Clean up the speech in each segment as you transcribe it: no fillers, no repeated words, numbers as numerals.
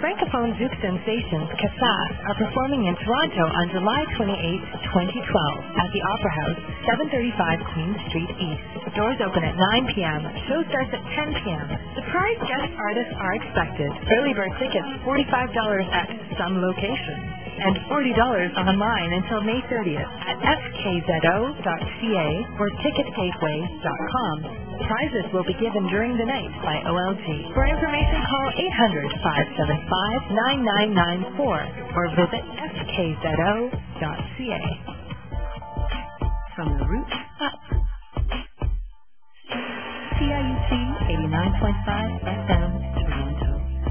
Francophone Zouk sensations Kassaf are performing in Toronto on July 28, 2012 at the Opera House, 735 Queen Street East. Doors open at 9 p.m. Show starts at 10 p.m. Surprise guest artists are expected. Early bird tickets $45 at some locations and $40 online until May 30th at fkzo.ca or ticketsafeway.com. Prizes will be given during the night by OLG. For information, call 800-575-9994 or visit fkzo.ca. From the roots up. CIUT 89.5 FM, Toronto.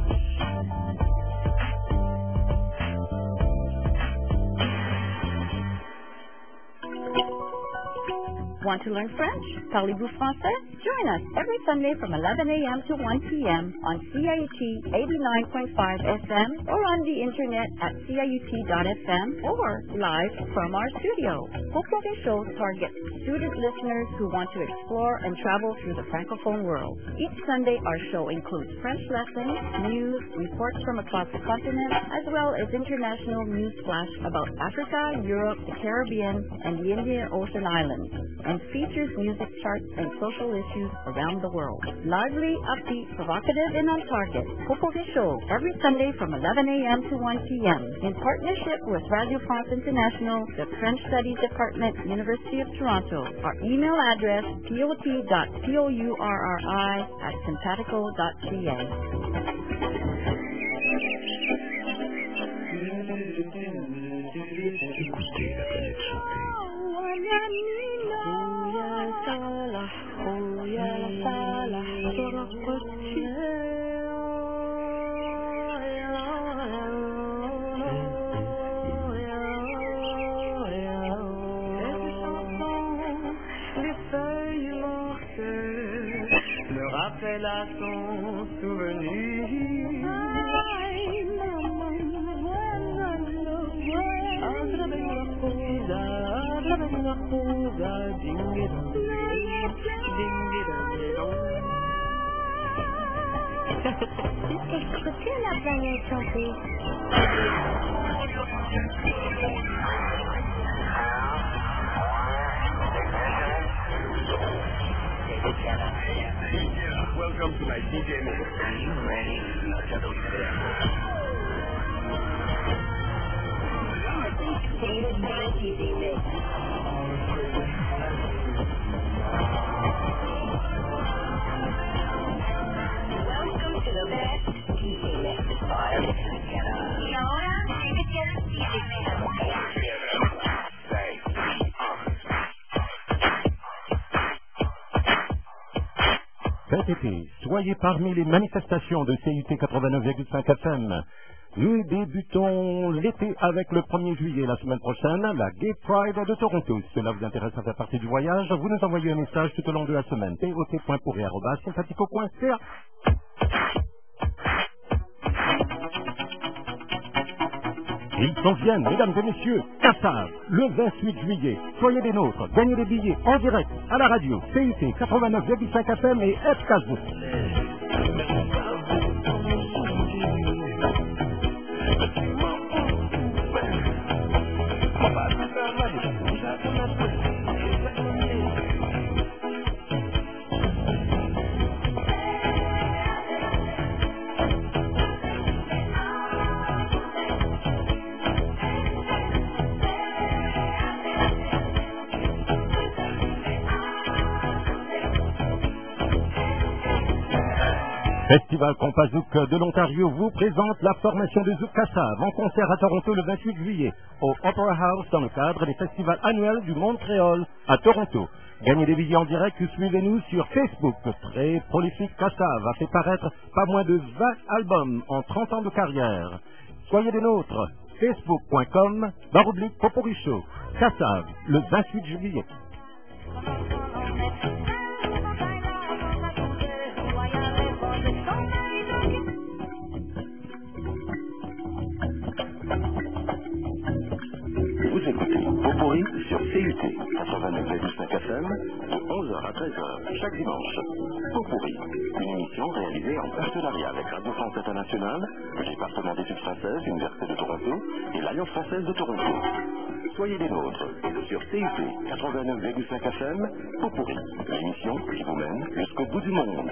Want to learn French? Parlez-vous français? Join us every Sunday from 11 a.m. to 1 p.m. on CIUT 89.5 FM or on the internet at ciut.fm or live from our studio. Popovi Show targets student listeners who want to explore and travel through the Francophone world. Each Sunday, our show includes French lessons, news, reports from across the continent, as well as international news flash about Africa, Europe, the Caribbean, and the Indian Ocean Islands, and features music charts and social issues around the world. Lively, upbeat, provocative, and on target. Popovi Show every Sunday from 11 a.m. to 1 p.m. in partnership with Radio France International, the French Studies Department, University of Toronto. Our email address, pot.pourri@simpatico.ca. Écoutez la planète chanter. Les feuilles mortes me rappellent à ton souvenir. Écoutez la planète chanter. Welcome to my DJ mix. Are you ready? Welcome to the best DJ mix. Y ahora, DJ Cet été, soyez parmi les manifestations de CIT 89,5 FM. Nous débutons l'été avec le 1er juillet la semaine prochaine, la Gay Pride de Toronto. Si cela vous intéresse à faire partie du voyage, vous nous envoyez un message tout au long de la semaine. pot.pourri@simpatico.ca. Ils s'en viennent, mesdames et messieurs, Kassaf, le 28 juillet. Soyez des nôtres, gagnez des billets en direct à la radio, CIT 89,5 FM et FKZO. Festival Compazouk de l'Ontario vous présente la formation de Zouk Kassaf en concert à Toronto le 28 juillet au Opera House dans le cadre des festivals annuels du monde créole à Toronto. Gagnez des billets en direct ou suivez-nous sur Facebook. Très prolifique, Kassaf a fait paraître pas moins de 20 albums en 30 ans de carrière. Soyez des nôtres. Facebook.com/Popovi Show. Kassaf, le 28 juillet. Vous écoutez Popovi sur CUT 89,5 FM de 11h à 13h chaque dimanche. Potpourri, une émission réalisée en partenariat avec Radio France Internationale, le département d'études françaises, l'Université de Toronto et l'Alliance française de Toronto. Soyez des nôtres sur CUT 89,5 FM, Potpourri, l'émission qui vous mène jusqu'au bout du monde.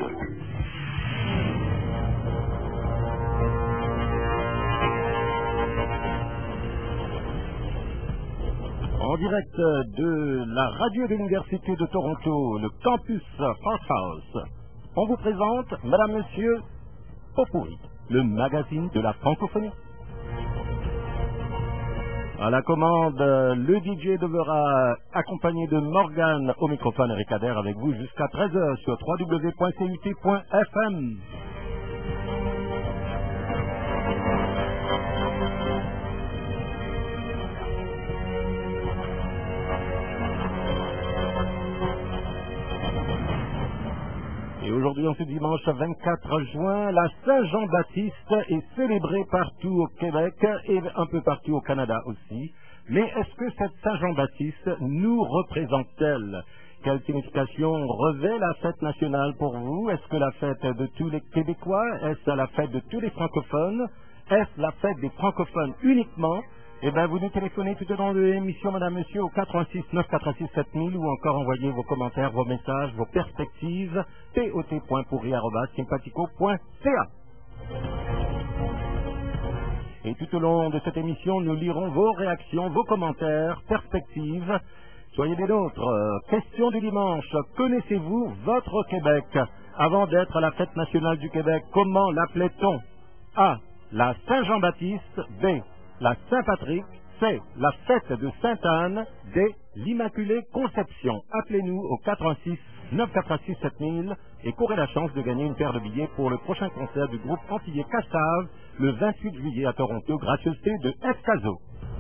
En direct de la radio de l'Université de Toronto, le campus Farthouse, on vous présente, Madame, Monsieur, Potpourri, le magazine de la francophonie. À la commande, le DJ devra accompagner de Morgane au microphone et Kader avec vous jusqu'à 13h sur www.cut.fm. Et aujourd'hui, en ce dimanche 24 juin, la Saint-Jean-Baptiste est célébrée partout au Québec et un peu partout au Canada aussi. Mais est-ce que cette Saint-Jean-Baptiste nous représente-t-elle? Quelle signification revêt la fête nationale pour vous? Est-ce que la fête de tous les Québécois? Est-ce la fête de tous les francophones? Est-ce la fête des francophones uniquement? Eh bien, vous nous téléphonez tout au long de l'émission, Madame, Monsieur, au 416 986 7000 ou encore envoyez vos commentaires, vos messages, vos perspectives, pot.pourri@sympathico.ca. Et tout au long de cette émission, nous lirons vos réactions, vos commentaires, perspectives. Soyez des nôtres. Question du dimanche. Connaissez-vous votre Québec? Avant d'être à la fête nationale du Québec, comment l'appelait-on? A. La Saint-Jean-Baptiste. B. La Saint-Patrick. C. La fête de Sainte-Anne. D. L'Immaculée Conception. Appelez-nous au 416 986 7000 et courez la chance de gagner une paire de billets pour le prochain concert du groupe antillais Cassave le 28 juillet à Toronto, gracieuseté de Escazo.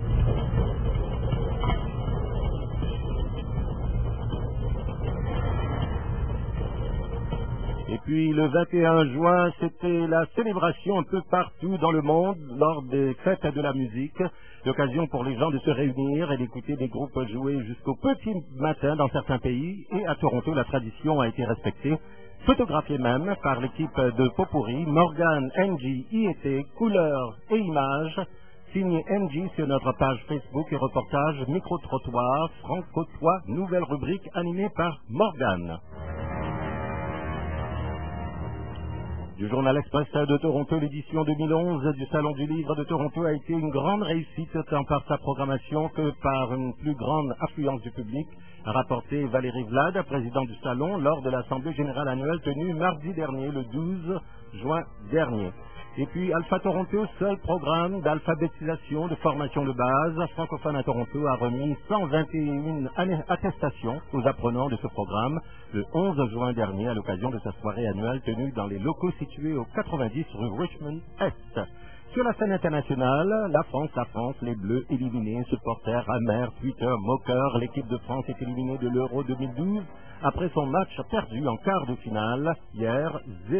Et puis le 21 juin, c'était la célébration un peu partout dans le monde lors des fêtes de la musique. L'occasion pour les gens de se réunir et d'écouter des groupes jouer jusqu'au petit matin dans certains pays. Et à Toronto, la tradition a été respectée, photographiée même par l'équipe de Potpourri, Morgane, NG, IET, couleurs et images. Signé NG sur notre page Facebook et reportage Micro-trottoir, Francotois, nouvelle rubrique animée par Morgane. Du Journal Express de Toronto, l'édition 2011 du Salon du Livre de Toronto a été une grande réussite tant par sa programmation que par une plus grande affluence du public, a rapporté Valérie Vlad, président du Salon, lors de l'Assemblée générale annuelle tenue mardi dernier, le 12 juin dernier. Et puis Alpha Toronto, seul programme d'alphabétisation de formation de base francophone à Toronto, a remis 121 attestations aux apprenants de ce programme le 11 juin dernier à l'occasion de sa soirée annuelle tenue dans les locaux situés au 90 rue Richmond Est. Sur la scène internationale, la France, les Bleus éliminés, supporters amers, Twitter, moqueurs, l'équipe de France est éliminée de l'Euro 2012 après son match perdu en quart de finale hier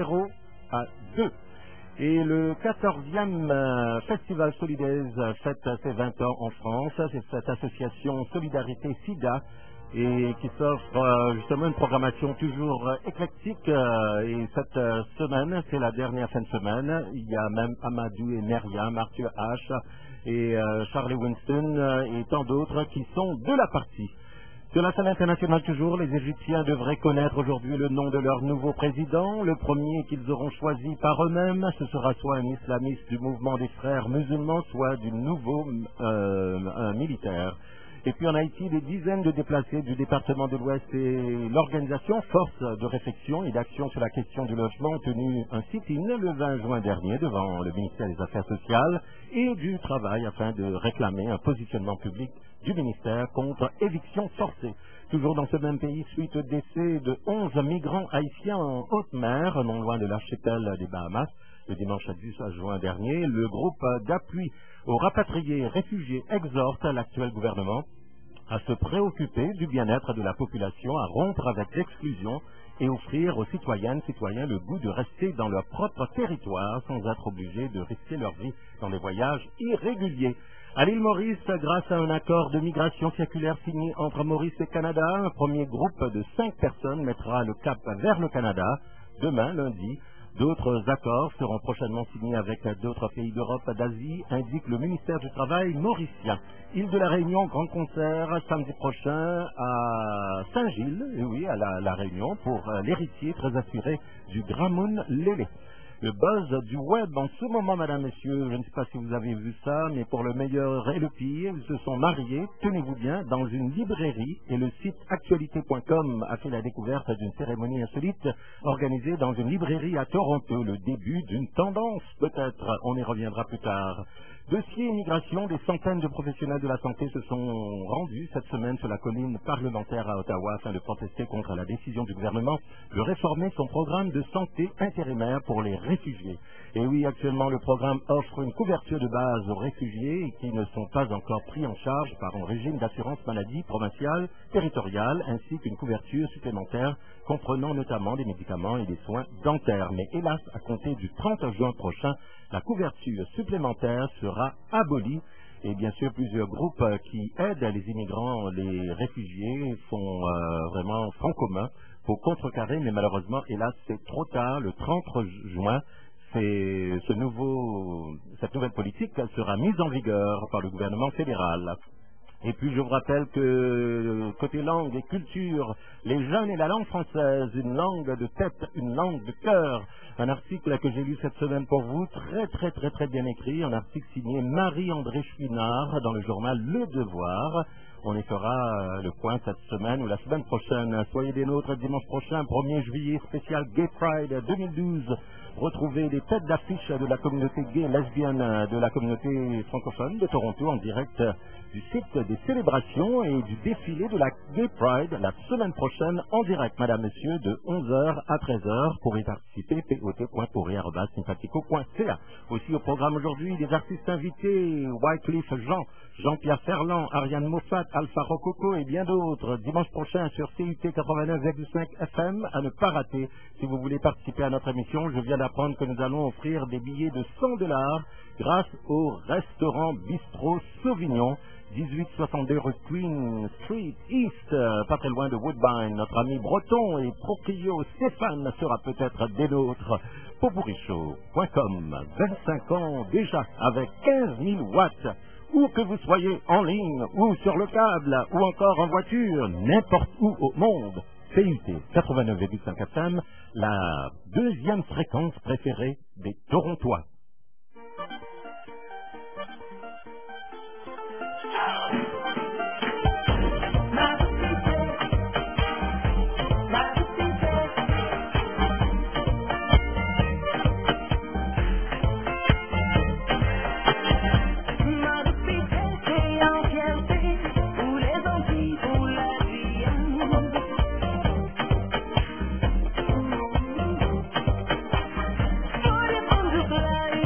0-2. Et le 14e Festival Solidaise fête ses 20 ans en France. C'est cette association Solidarité SIDA et qui s'offre justement une programmation toujours éclectique. Et cette semaine, c'est la dernière fin de semaine. Il y a même Amadou et Myriam, Arthur H. et Charlie Winston et tant d'autres qui sont de la partie. Sur la scène internationale toujours, les Égyptiens devraient connaître aujourd'hui le nom de leur nouveau président. Le premier qu'ils auront choisi par eux-mêmes, ce sera soit un islamiste du mouvement des frères musulmans, soit du nouveau un militaire. Et puis en Haïti, des dizaines de déplacés du département de l'Ouest et l'organisation Force de réflexion et d'action sur la question du logement ont tenu un sit-in le 20 juin dernier devant le ministère des Affaires sociales et du Travail afin de réclamer un positionnement public du ministère contre éviction forcée. Toujours dans ce même pays, suite au décès de 11 migrants haïtiens en haute mer, non loin de l'archipel des Bahamas, le dimanche 10 juin dernier, le groupe d'appui aux rapatriés réfugiés exhorte l'actuel gouvernement à se préoccuper du bien-être de la population, à rompre avec l'exclusion et offrir aux citoyennes, citoyens le goût de rester dans leur propre territoire sans être obligés de risquer leur vie dans des voyages irréguliers. À l'île Maurice, grâce à un accord de migration circulaire signé entre Maurice et Canada, un premier groupe de 5 personnes mettra le cap vers le Canada demain, lundi. D'autres accords seront prochainement signés avec d'autres pays d'Europe, d'Asie, indique le ministère du Travail mauricien. Île de la Réunion, grand concert samedi prochain à Saint-Gilles, et oui, à la Réunion, pour l'héritier très assuré du Gramoun Lélé. Le buzz du web en ce moment, madame, messieurs, je ne sais pas si vous avez vu ça, mais pour le meilleur et le pire, ils se sont mariés, tenez-vous bien, dans une librairie, et le site actualité.com a fait la découverte d'une cérémonie insolite organisée dans une librairie à Toronto, le début d'une tendance peut-être, on y reviendra plus tard. Dossier immigration, des centaines de professionnels de la santé se sont rendus cette semaine sur la colline parlementaire à Ottawa afin de protester contre la décision du gouvernement de réformer son programme de santé intérimaire pour les réfugiés. Et oui, actuellement, le programme offre une couverture de base aux réfugiés qui ne sont pas encore pris en charge par un régime d'assurance maladie provinciale, territoriale, ainsi qu'une couverture supplémentaire comprenant notamment des médicaments et des soins dentaires. Mais hélas, à compter du 30 juin prochain, la couverture supplémentaire sera abolie. Et bien sûr, plusieurs groupes qui aident les immigrants, les réfugiés, font vraiment front commun pour contrecarrer, mais malheureusement, hélas, c'est trop tard. Le 30 juin, cette nouvelle politique sera mise en vigueur par le gouvernement fédéral. Et puis je vous rappelle que côté langue et culture, les jeunes et la langue française, une langue de tête, une langue de cœur. Un article que j'ai lu cette semaine pour vous, très bien écrit, un article signé Marie-André Chouinard dans le journal Le Devoir. On y fera le point cette semaine ou la semaine prochaine. Soyez des nôtres dimanche prochain, 1er juillet, spécial Gay Pride 2012. Retrouvez les têtes d'affiche de la communauté gay lesbienne de la communauté francophone de Toronto en direct du site des célébrations et du défilé de la Gay Pride la semaine prochaine en direct, madame, monsieur, de 11h à 13h. Pour y participer, pot.pourri@sympathico.ca. Aussi au programme aujourd'hui, des artistes invités, Wycliffe Jean, Jean-Pierre Ferland, Ariane Moffat, Alpha Rococo et bien d'autres. Dimanche prochain sur CUT 89,5 FM, à ne pas rater. Si vous voulez participer à notre émission, je viens d'apprendre que nous allons offrir des billets de $100 grâce au restaurant Bistrot Sauvignon, 1862 rue Queen Street East, pas très loin de Woodbine. Notre ami breton et proprio Stéphane sera peut-être des nôtres. Popurrichaud.com, 25 ans déjà avec 15 000 watts. Où que vous soyez en ligne, ou sur le câble, ou encore en voiture, n'importe où au monde, CUT 89,5 FM, la deuxième fréquence préférée des Torontois. Fly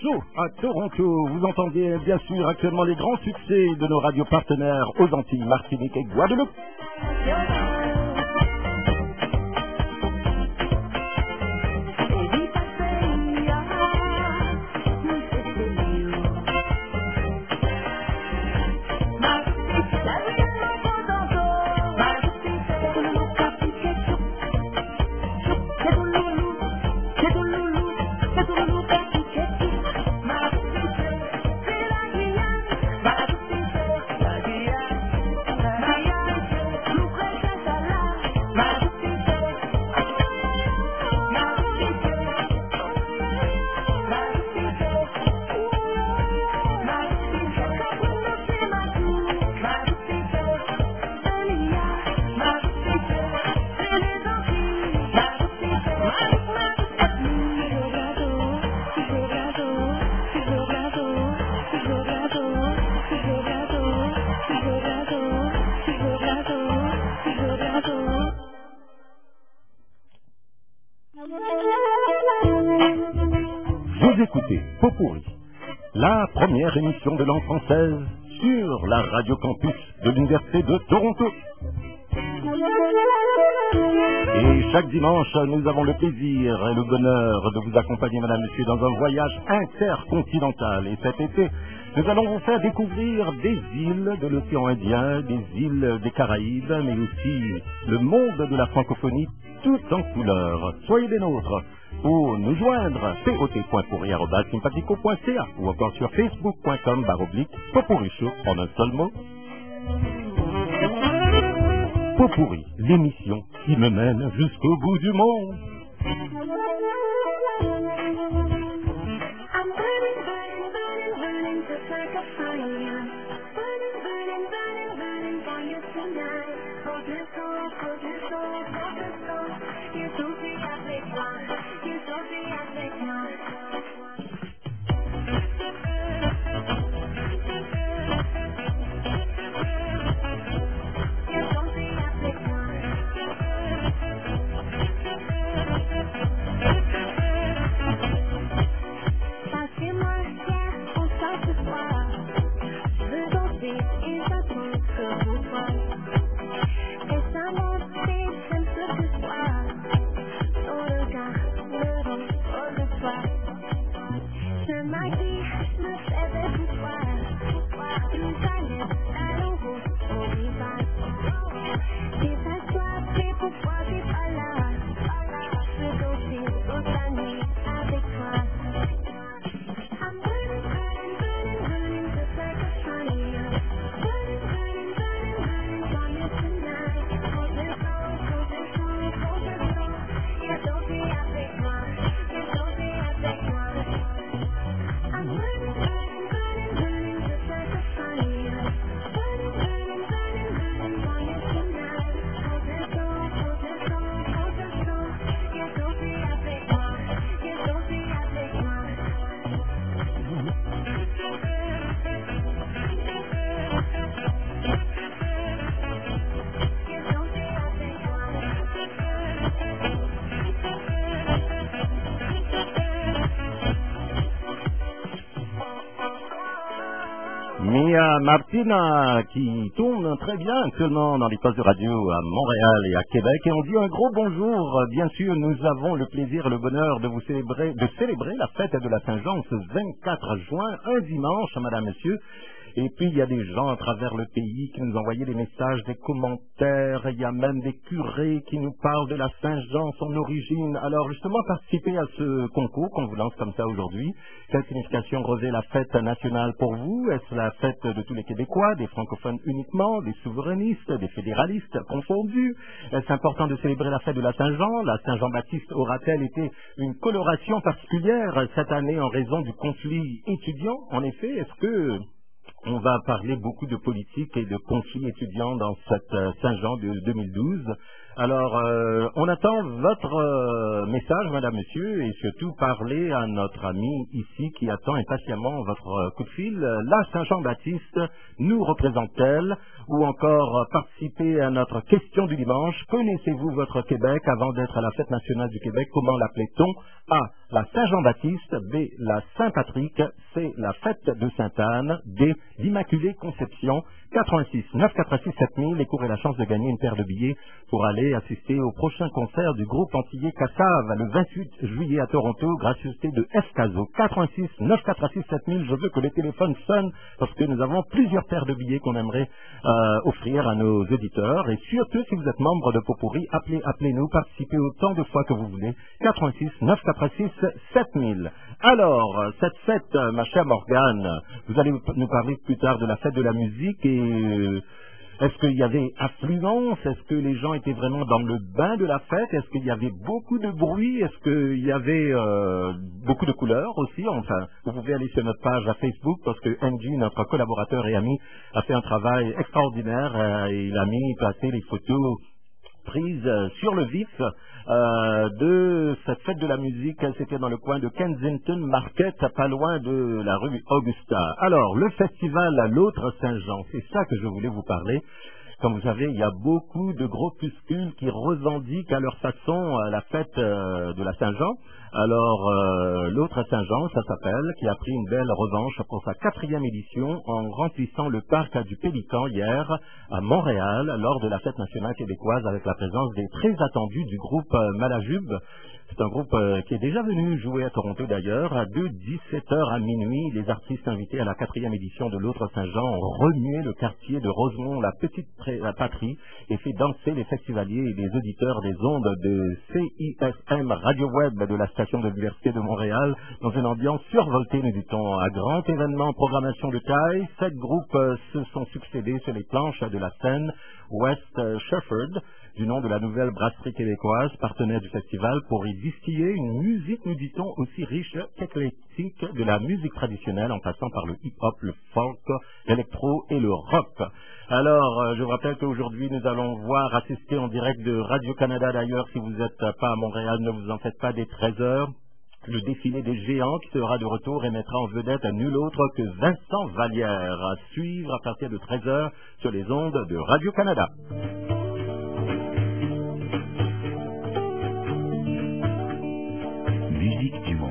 Show à Toronto. Vous entendez bien sûr actuellement les grands succès de nos radios partenaires aux Antilles, Martinique et Guadeloupe. Vous écoutez Pot-Pourri, la première émission de langue française sur la radio campus de l'Université de Toronto. Et chaque dimanche, nous avons le plaisir et le bonheur de vous accompagner, madame, monsieur, dans un voyage intercontinental. Et cet été, nous allons vous faire découvrir des îles de l'océan Indien, des îles des Caraïbes, mais aussi le monde de la francophonie tout en couleurs. Soyez des nôtres. Pour nous joindre, pot.pourri@sympathico.ca ou encore sur facebook.com/Pot-Pourri-Show en un seul mot. Pot-Pourri, l'émission qui me mène jusqu'au bout du monde. Mia Martina qui tourne très bien actuellement dans les postes de radio à Montréal et à Québec, et on dit un gros bonjour. Bien sûr, nous avons le plaisir et le bonheur de célébrer la fête de la Saint-Jean ce 24 juin, un dimanche, madame, monsieur. Et puis, il y a des gens à travers le pays qui nous envoyaient des messages, des commentaires. Il y a même des curés qui nous parlent de la Saint-Jean, son origine. Alors, justement, participez à ce concours qu'on vous lance comme ça aujourd'hui. Quelle signification revêt la fête nationale pour vous? Est-ce la fête de tous les Québécois, des francophones uniquement, des souverainistes, des fédéralistes confondus? Est-ce important de célébrer la fête de la Saint-Jean? La Saint-Jean-Baptiste aura-t-elle été une coloration particulière cette année en raison du conflit étudiant? En effet, est-ce que on va parler beaucoup de politique et de conflits étudiants dans cette Saint-Jean de 2012. Alors, on attend votre message, madame, monsieur, et surtout parler à notre ami ici qui attend impatiemment votre coup de fil. La Saint-Jean-Baptiste nous représente-t-elle? Ou encore participer à notre question du dimanche. Connaissez-vous votre Québec avant d'être à la fête nationale du Québec? Comment l'appelait-on? A. La Saint-Jean-Baptiste. B. La Saint-Patrick. C. La fête de Sainte-Anne. D. L'Immaculée Conception. 86 986 7000 et courez la chance de gagner une paire de billets pour aller assister au prochain concert du groupe antillais Cassave le 28 juillet à Toronto, gracieuseté de Escazo. 86 986 7000. Je veux que le téléphone sonne parce que nous avons plusieurs paires de billets qu'on aimerait offrir à nos auditeurs. Et surtout, si vous êtes membre de Popurrí, appelez-nous, participez autant de fois que vous voulez. 86 986 7000. Alors, cette fête, ma chère Morgane, vous allez nous parler plus tard de la fête de la musique et est-ce qu'il y avait affluence? Est-ce que les gens étaient vraiment dans le bain de la fête? Est-ce qu'il y avait beaucoup de bruit? Est-ce qu'il y avait beaucoup de couleurs aussi? Enfin, vous pouvez aller sur notre page à Facebook parce que Angie, notre collaborateur et ami, a fait un travail extraordinaire et il a mis passer les photos prises sur le vif de cette fête de la musique. C'était dans le coin de Kensington Market, pas loin de la rue Augusta. Alors, le festival à l'Autre Saint-Jean, c'est ça que je voulais vous parler. Comme vous savez, il y a beaucoup de groupuscules qui revendiquent à leur façon la fête de la Saint-Jean. Alors, l'Autre Saint-Jean, ça s'appelle, qui a pris une belle revanche pour sa 4e édition en remplissant le parc du Pélican hier à Montréal lors de la fête nationale québécoise avec la présence des très attendus du groupe Malajube. C'est un groupe qui est déjà venu jouer à Toronto d'ailleurs. De 17h à minuit, les artistes invités à la 4e édition de l'Autre Saint-Jean ont remué le quartier de Rosemont, la petite patrie, et fait danser les festivaliers et les auditeurs des ondes de CISM Radio Web de la station de l'Université de Montréal dans une ambiance survoltée, nous dit-on. À grand événement, programmation de taille, 7 groupes se sont succédés sur les planches de la scène West Shefford, du nom de la nouvelle brasserie québécoise, partenaire du festival, pour y distiller une musique, nous dit-on, aussi riche qu'éclectique, de la musique traditionnelle en passant par le hip-hop, le folk, l'électro et le rock. Alors, je vous rappelle qu'aujourd'hui, nous allons assister en direct de Radio-Canada. D'ailleurs, si vous n'êtes pas à Montréal, ne vous en faites pas, dès 13h. Le défilé des géants qui sera de retour et mettra en vedette nul autre que Vincent Vallière. À suivre à partir de 13h sur les ondes de Radio-Canada. Musique du monde.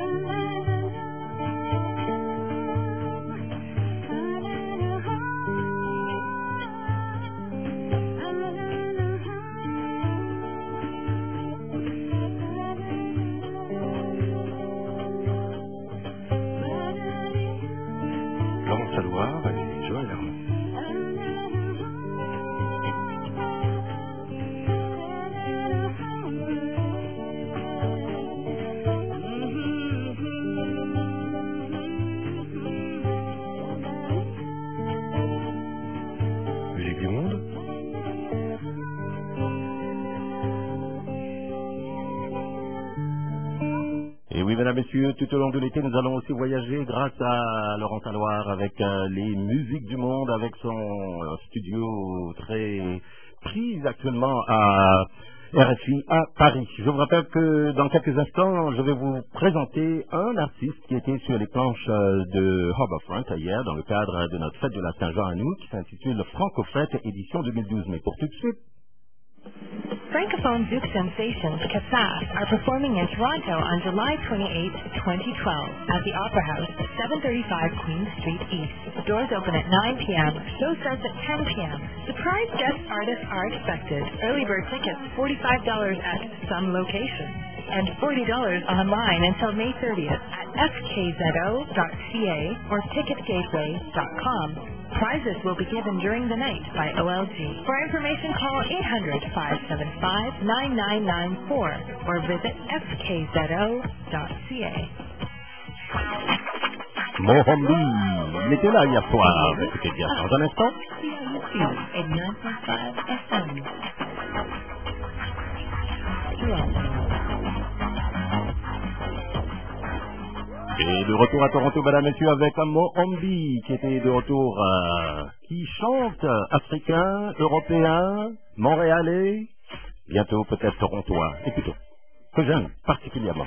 Laurence Alouard et Joël Armand. Musique du monde. Et oui, mesdames, messieurs, tout au long de l'été, nous allons aussi voyager grâce à Laurence Alouard avec les musiques du monde, avec son studio très pris actuellement à RFI à Paris. Je vous rappelle que dans quelques instants, je vais vous présenter un artiste qui était sur les planches de Harbourfront hier dans le cadre de notre fête de la Saint-Jean à nous, qui s'intitule Franco-Fête édition 2012. Mais pour tout de suite, Francophone Zouk sensations Kassaf are performing in Toronto on July 28, 2012 at the Opera House, 735 Queen Street East. Doors open at 9 p.m. Show starts at 10 p.m. Surprise guest artists are expected. Early bird tickets $45 at some locations and $40 online until May 30th at fkzo.ca or ticketgateway.com. Prizes will be given during the night by OLG. For information, call 800-575-9994 or visit fkzo.ca. Mohombi, il était là hier soir. Écoutez bien, dans un instant. At 9.5 FM. Et de retour à Toronto, mesdames et messieurs, avec Mohombi, qui était de retour, qui chante africain, européen, montréalais, bientôt peut-être torontois, et plutôt que j'aime particulièrement.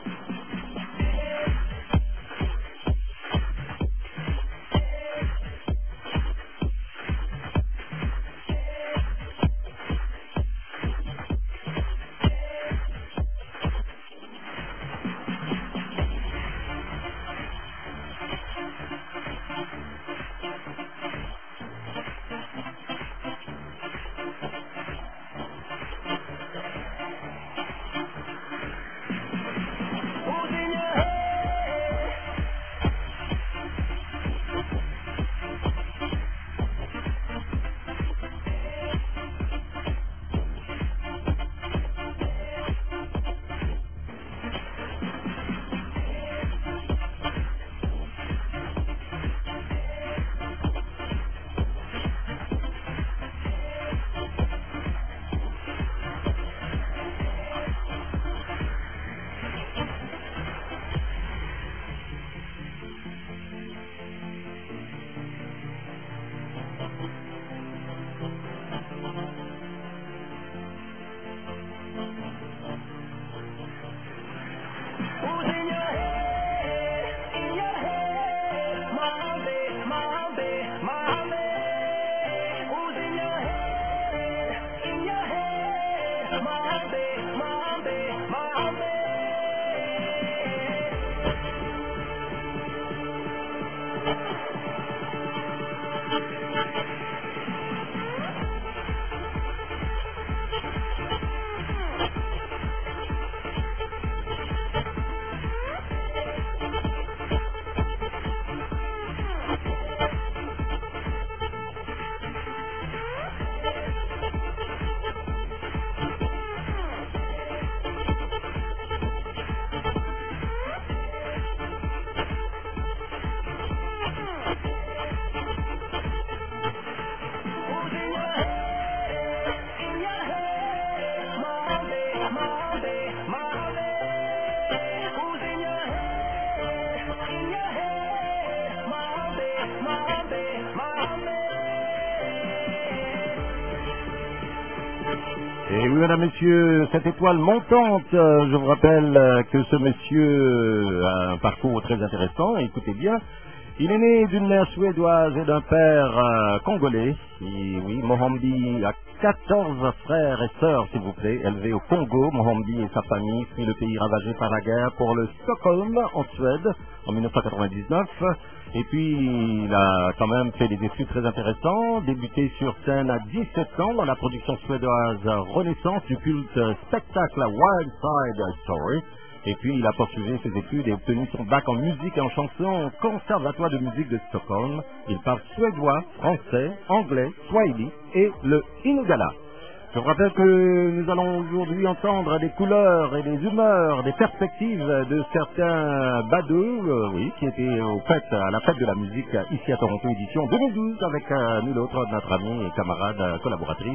Et oui, mesdames, messieurs, cette étoile montante, je vous rappelle que ce monsieur a un parcours très intéressant. Écoutez bien, il est né d'une mère suédoise et d'un père congolais. Et oui, Mohambi a 14 frères et sœurs, s'il vous plaît, élevés au Congo. Mohambi et sa famille fuient le pays ravagé par la guerre pour le Stockholm, en Suède, en 1999. Et puis, il a quand même fait des études très intéressantes, débuté sur scène à 17 ans dans la production suédoise Renaissance du culte spectacle Wild Side Story. Et puis, il a poursuivi ses études et obtenu son bac en musique et en chanson au Conservatoire de musique de Stockholm. Il parle suédois, français, anglais, swahili et le Inugala. Je vous rappelle que nous allons aujourd'hui entendre des couleurs et des humeurs, des perspectives de certains badeux, qui étaient à la fête de la musique ici à Toronto, édition 2012, avec nul autre notre amie et camarade collaboratrice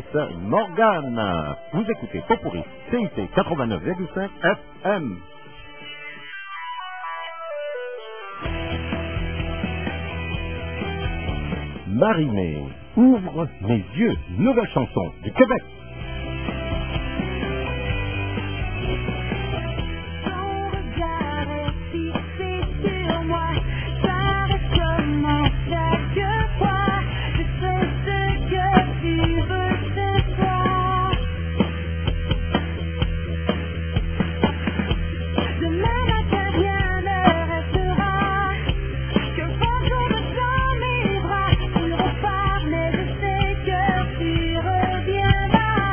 Morgane. Vous écoutez Popurri, CIC 89,5 FM. Marie-Mé, ouvre mes yeux, nouvelle chanson du Québec. Repart, mais je sais que tu reviendras.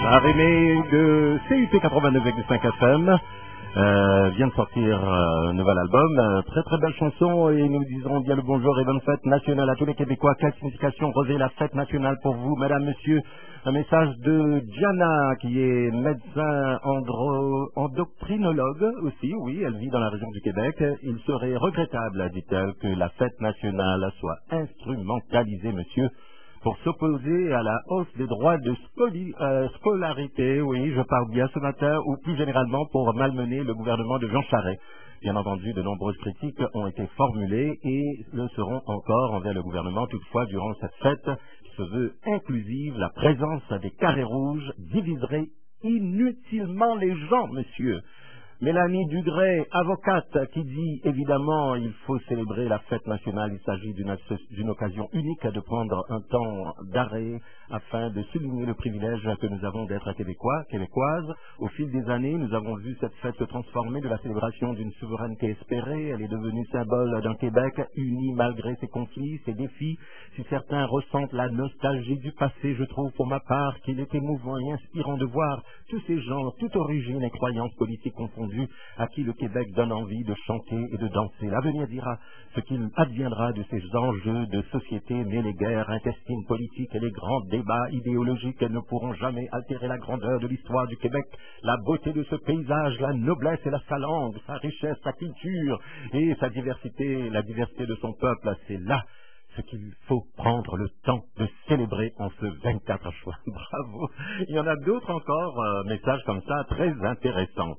Arémé de CUT 89,5 FM vient de sortir un nouvel album, très très belle chanson, et nous disons bien le bonjour et bonne fête nationale à tous les Québécois. Quelle signification revêt la fête nationale pour vous, madame, monsieur? Un message de Diana, qui est médecin endocrinologue aussi, oui, elle vit dans la région du Québec. Il serait regrettable, dit-elle, que la fête nationale soit instrumentalisée, monsieur, pour s'opposer à la hausse des droits de scolarité, oui, je parle bien ce matin, ou plus généralement pour malmener le gouvernement de Jean Charest. Bien entendu, de nombreuses critiques ont été formulées et le seront encore envers le gouvernement. Toutefois, durant cette fête qui se veut inclusive, la présence des carrés rouges diviserait inutilement les gens, monsieur. Mélanie Dugré, avocate, qui dit évidemment il faut célébrer la fête nationale. Il s'agit d'une occasion unique de prendre un temps d'arrêt afin de souligner le privilège que nous avons d'être Québécois, Québécoises. Au fil des années, nous avons vu cette fête se transformer de la célébration d'une souveraineté espérée. Elle est devenue symbole d'un Québec uni malgré ses conflits, ses défis. Si certains ressentent la nostalgie du passé, je trouve pour ma part qu'il est émouvant et inspirant de voir tous ces gens, toute origine et croyances politiques confondues, à qui le Québec donne envie de chanter et de danser. L'avenir dira ce qu'il adviendra de ces enjeux de société, mais les guerres intestines politiques et les grands débats idéologiques ne pourront jamais altérer la grandeur de l'histoire du Québec, la beauté de ce paysage, la noblesse et sa langue, sa richesse, sa culture et sa diversité, la diversité de son peuple. C'est là ce qu'il faut prendre le temps de célébrer en ce 24 juin. Bravo. Il y en a d'autres encore, messages comme ça, très intéressants.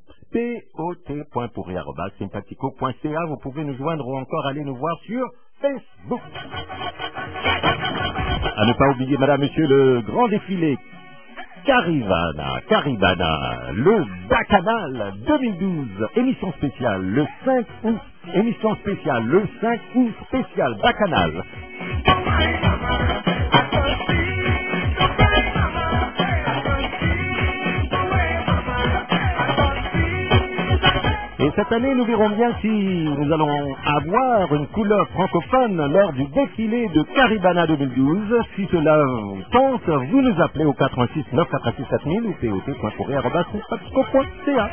pot.pourri@sympathico.ca. Vous pouvez nous joindre ou encore aller nous voir sur Facebook. À ne pas oublier, madame, monsieur, le grand défilé Caribana, le Bacchanal 2012, émission spéciale le 5 août, spécial Bacchanal. Et cette année, nous verrons bien si nous allons avoir une couleur francophone lors du défilé de Caribana 2012. Si cela vous tente, vous nous appelez au 86 986 7000 ou pot.pourri@sympathico.ca.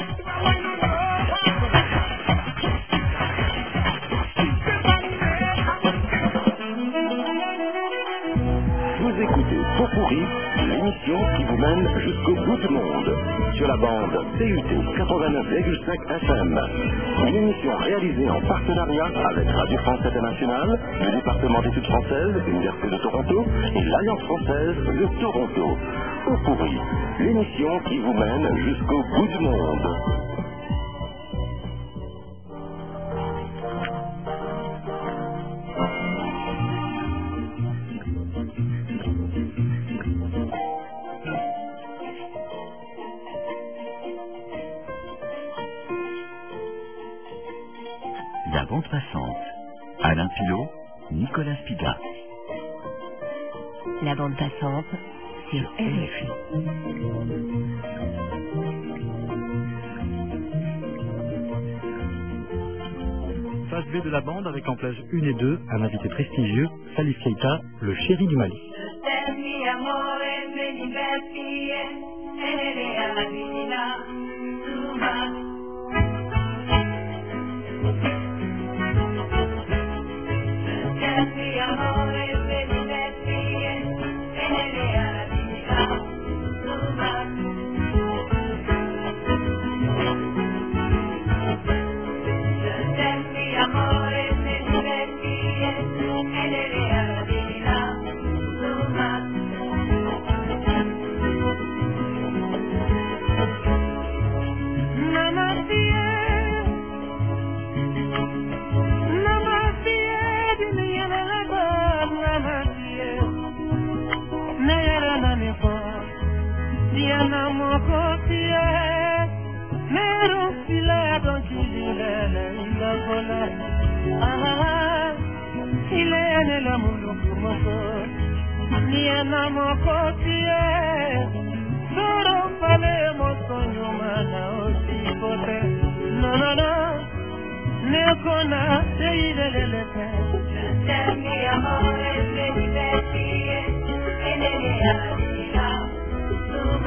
Vous écoutez Pot-pourri, l'émission qui vous mène jusqu'au bout du monde. Sur la bande CUT 89,5 FM. Une émission réalisée en partenariat avec Radio France Internationale, le département d'études françaises, l'Université de Toronto et l'Alliance française de Toronto. Pot-pourri, l'émission qui vous mène jusqu'au bout du monde. La bande passante. Alain Pilot, Nicolas Spiga. La bande passante sur RFI. Phase B de la bande avec en plage 1 et 2 un invité prestigieux, Salif Keita, le chéri du Mali.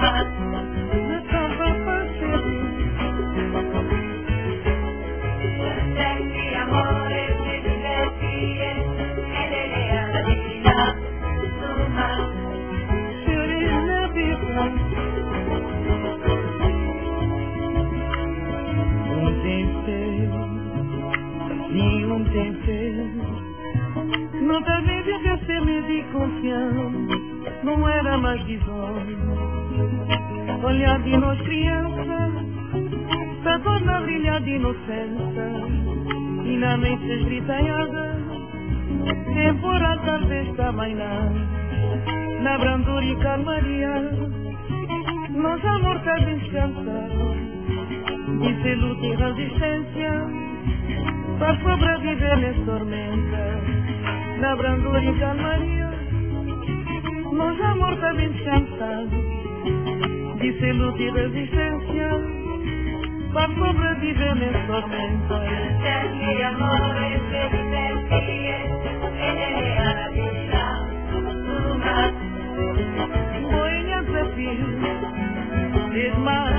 Ne t'en va pas, chérie. Chérie, n'oublie pas. Um tempero. Não devia de ser de confiança, não era mais risonho. Olhar de nós criança, da cor na brilha de inocência, e na mente esgritanhada, temporal talvez também na brandura e calmaria, nós amor está descansado, de ser luta e resistência, para sobreviver nessa tormenta, na brandura e calmaria, nós amor está descansado, de ser luta e resistência, para sobreviver nessa tormenta. Buena desafio, es más.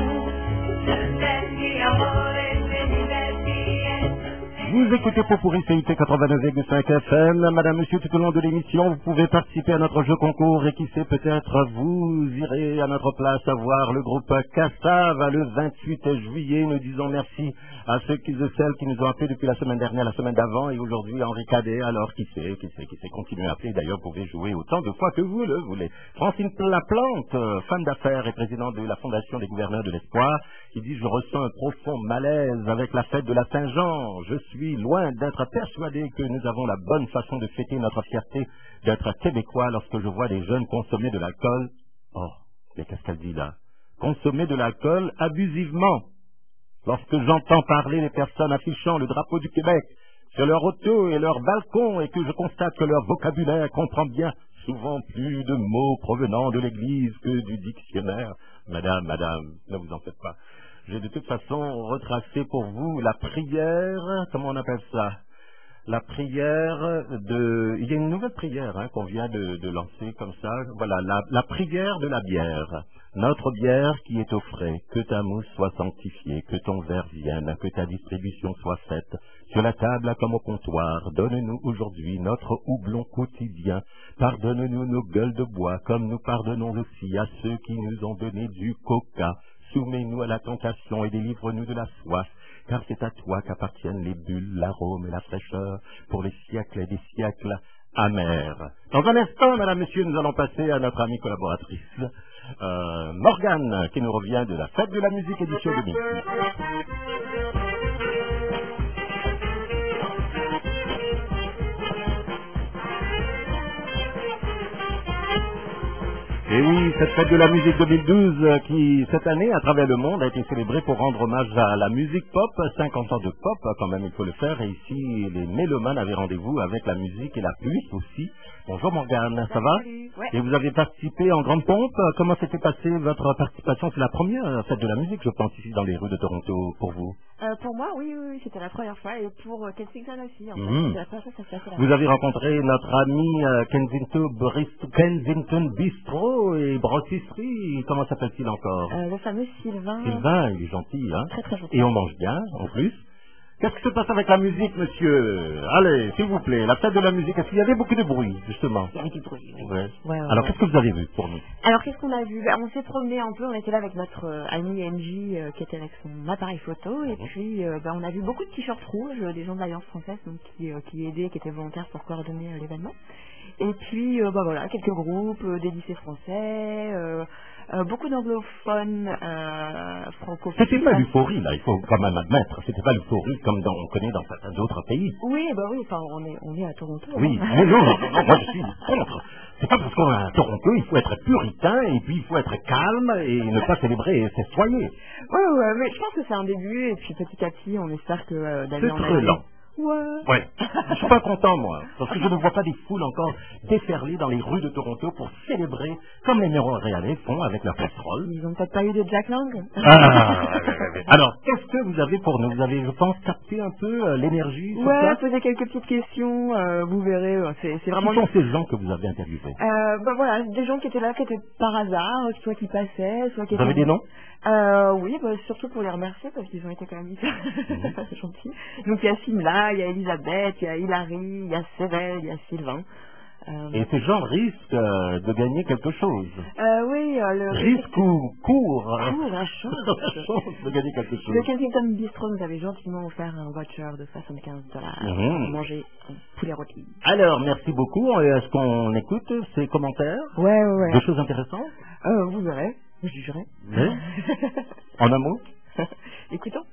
Vous écoutez Popurri CIT 89,5 FM. Madame, monsieur, tout au long de l'émission, vous pouvez participer à notre jeu concours et qui sait, peut-être vous irez à notre place voir le groupe Cassav le 28 juillet. Nous disons merci à ceux et celles qui nous ont appelés depuis la semaine dernière, la semaine d'avant et aujourd'hui Henri Cadet. Alors, qui sait, continuez à appeler. D'ailleurs, vous pouvez jouer autant de fois que vous le voulez. Francine Laplante, femme d'affaires et présidente de la Fondation des gouverneurs de l'espoir, qui dit « Je ressens un profond malaise avec la fête de la Saint-Jean. Je suis loin d'être persuadé que nous avons la bonne façon de fêter notre fierté d'être québécois lorsque je vois des jeunes consommer de l'alcool. » Oh, mais qu'est-ce qu'elle dit là? Consommer de l'alcool abusivement. Lorsque j'entends parler les personnes affichant le drapeau du Québec sur leur auto et leur balcon et que je constate que leur vocabulaire comprend bien souvent plus de mots provenant de l'Église que du dictionnaire. Madame, ne vous en faites pas. J'ai de toute façon retracé pour vous la prière, comment on appelle ça? La prière de... Il y a une nouvelle prière qu'on vient de lancer comme ça. Voilà, la prière de la bière. Notre bière qui est au frais, que ta mousse soit sanctifiée, que ton verre vienne, que ta distribution soit faite. Sur la table comme au comptoir, donne-nous aujourd'hui notre houblon quotidien. Pardonne-nous nos gueules de bois, comme nous pardonnons aussi à ceux qui nous ont donné du coca. Soumets-nous à la tentation et délivre-nous de la soif, car c'est à toi qu'appartiennent les bulles, l'arôme et la fraîcheur, pour les siècles et des siècles amers. Dans un instant, madame, monsieur, nous allons passer à notre amie collaboratrice, Morgane, qui nous revient de la fête de la musique édition 2006. Et oui, cette fête de la musique 2012 qui, cette année, à travers le monde, a été célébrée pour rendre hommage à la musique pop, 50 ans de pop, quand même, il faut le faire. Et ici, les mélomanes avaient rendez-vous avec la musique et la puce aussi. Bonjour Morgane, ça va? Ouais. Et vous avez participé en grande pompe. Comment s'était passée votre participation? C'est la première fête de la musique, je pense, ici dans les rues de Toronto, pour vous. Pour moi, oui, c'était la première fois. Et pour Kensington aussi, en fait. C'est la première fois que ça se passait là. Vous avez rencontré notre ami Kensington Bistro et Brasserie. Comment s'appelle-t-il encore? Le fameux Sylvain. Sylvain, il est gentil, hein? Très très gentil. Et on mange bien, en plus. Qu'est-ce qui se passe avec la musique, monsieur? Allez, s'il vous plaît, la fête de la musique, est-ce qu'il y avait beaucoup de bruit, justement? Il y avait du bruit, oui. Ouais. Alors, qu'est-ce que vous avez vu pour nous? Alors, qu'est-ce qu'on a vu? On s'est promené un peu, on était là avec notre ami Angie, qui était avec son appareil photo, et puis on a vu beaucoup de t-shirts rouges, des gens de l'Alliance française, donc, qui aidaient, qui étaient volontaires pour coordonner l'événement. Et puis, voilà, quelques groupes, des lycées français, beaucoup d'anglophones, francophones. C'était pas l'euphorie, là, il faut quand même admettre. C'était pas l'euphorie comme on connaît dans certains autres pays. Oui, enfin, on est à Toronto. Oui, hein. mais non, moi je suis contre. C'est pas parce qu'on est à Toronto, il faut être puritain, et puis il faut être calme, et ne pas célébrer et s'essoyer. Ouais, mais je pense que c'est un début, et puis petit à petit, on espère que d'aller en C'est très lent. Ouais. Ouais. Je suis pas content, moi, parce que je ne vois pas des foules encore déferler dans les rues de Toronto pour célébrer comme les Montréalais font avec leur casserole. Ils n'ont peut-être pas eu de Jack Lang. Alors, qu'est-ce que vous avez pour nous? Vous avez, je pense, capté un peu l'énergie sur Ouais, place? poser quelques petites questions, vous verrez, c'est vraiment... Qui sont ces gens que vous avez interviewés? Voilà, des gens qui étaient là, qui étaient par hasard, soit qui passaient, soit qui Vous avez des noms? Oui, surtout pour les remercier, parce qu'ils ont été quand même hyper gentils. Donc il y a Simla, il y a Elisabeth, il y a Hilary, il y a Cével, il y a Sylvain. Et ces gens risquent de gagner quelque chose. Oui, le risque ou court. La chance. La chance de gagner quelque chose. Le Kensington Bistro nous avait gentiment offert un voucher de $75 pour manger un poulet rôti. Alors, merci beaucoup. Est-ce qu'on écoute ces commentaires? Ouais. Des choses intéressantes? Vous verrez, je jugerai. Oui. En un mot? Écoutons.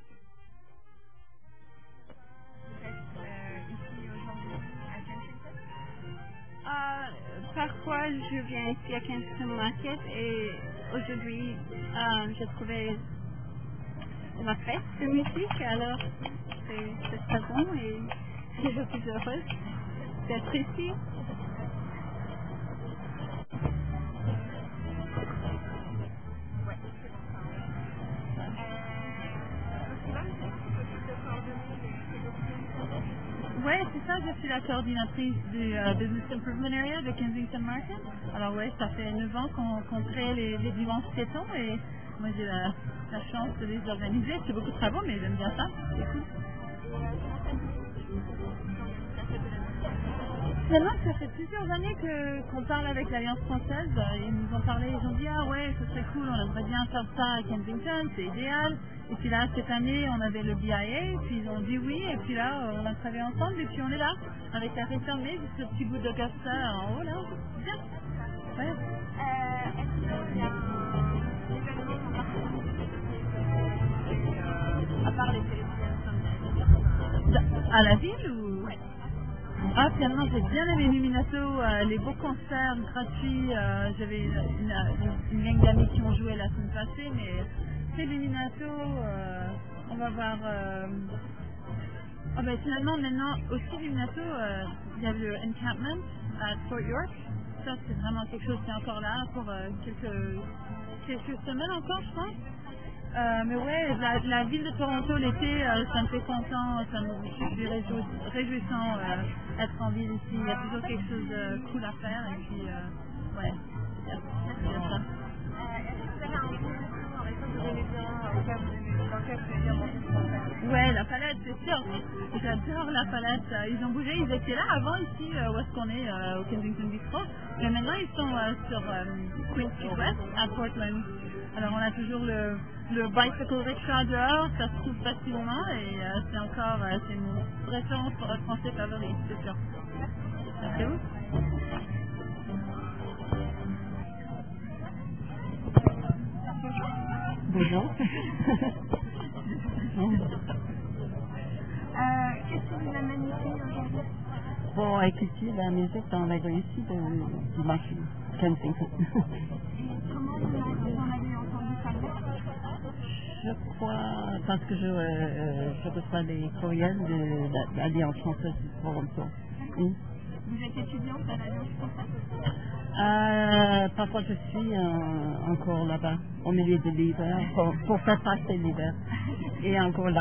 Parfois, je viens ici à Kensington Market et aujourd'hui, j'ai trouvé la fête de musique, alors c'est très bon et je suis heureuse d'être ici. Oui, c'est ça, je suis la coordinatrice du Business Improvement Area de Kensington Market. Alors oui, ça fait 9 ans qu'on crée les dimanches piétons et moi j'ai la chance de les organiser. C'est beaucoup de travaux, mais j'aime bien ça, c'est cool. Maintenant, ça fait plusieurs années qu'on parle avec l'Alliance française. Ils nous ont parlé, ils ont dit ah ouais, ce serait cool, on aimerait bien faire ça à Kensington, c'est idéal. Et puis là, cette année, on avait le BIA, puis ils ont dit oui, et puis là, on a travaillé ensemble, et puis on est là, avec la fête fermée, juste ce petit bout d'Augusta en haut là. C'est bien. Ouais. Est-ce qu'il y a un événement en particulier à part les télévisions à la ville ou? Ah, finalement, j'ai bien aimé Illuminato, les beaux concerts gratuits. J'avais une gang d'amis qui ont joué la semaine passée, mais c'est Illuminato. On va voir. Finalement, maintenant, aussi Illuminato, il y a le Encampment à Fort York. Ça, c'est vraiment quelque chose qui est encore là pour quelques semaines encore, je pense. Mais ouais, la ville de Toronto l'été, ça me fait content, je suis réjouissant être en ville ici. Il y a toujours quelque chose de cool à faire et puis ouais, c'est ça. Est-ce que vous avez un peu en réponse de l'émission auquel vous aimez manger? Ouais, la palette, c'est sûr. J'adore la palette. Ils ont bougé, ils étaient là avant ici, où est-ce qu'on est, au Kensington Bistro. Mais maintenant, ils sont sur Queen Street West, à Portland. Alors, on a toujours le bicycle rickshaw dehors, ça se trouve facilement et c'est encore, c'est mon restaurant français favori, c'est sûr. Merci vous. Bonjour. Qu'est-ce que vous amène ici aujourd'hui? Pour écouter la musique dans la rue ici du marché Kensington. Comment vous en avez entendu parler? Je crois, parce que je reçois des courriels de l'Alliance française de Toronto. Vous êtes étudiante à l'Alliance française? Parfois je suis encore là-bas, au milieu de l'hiver, pour faire passer l'hiver. Et encore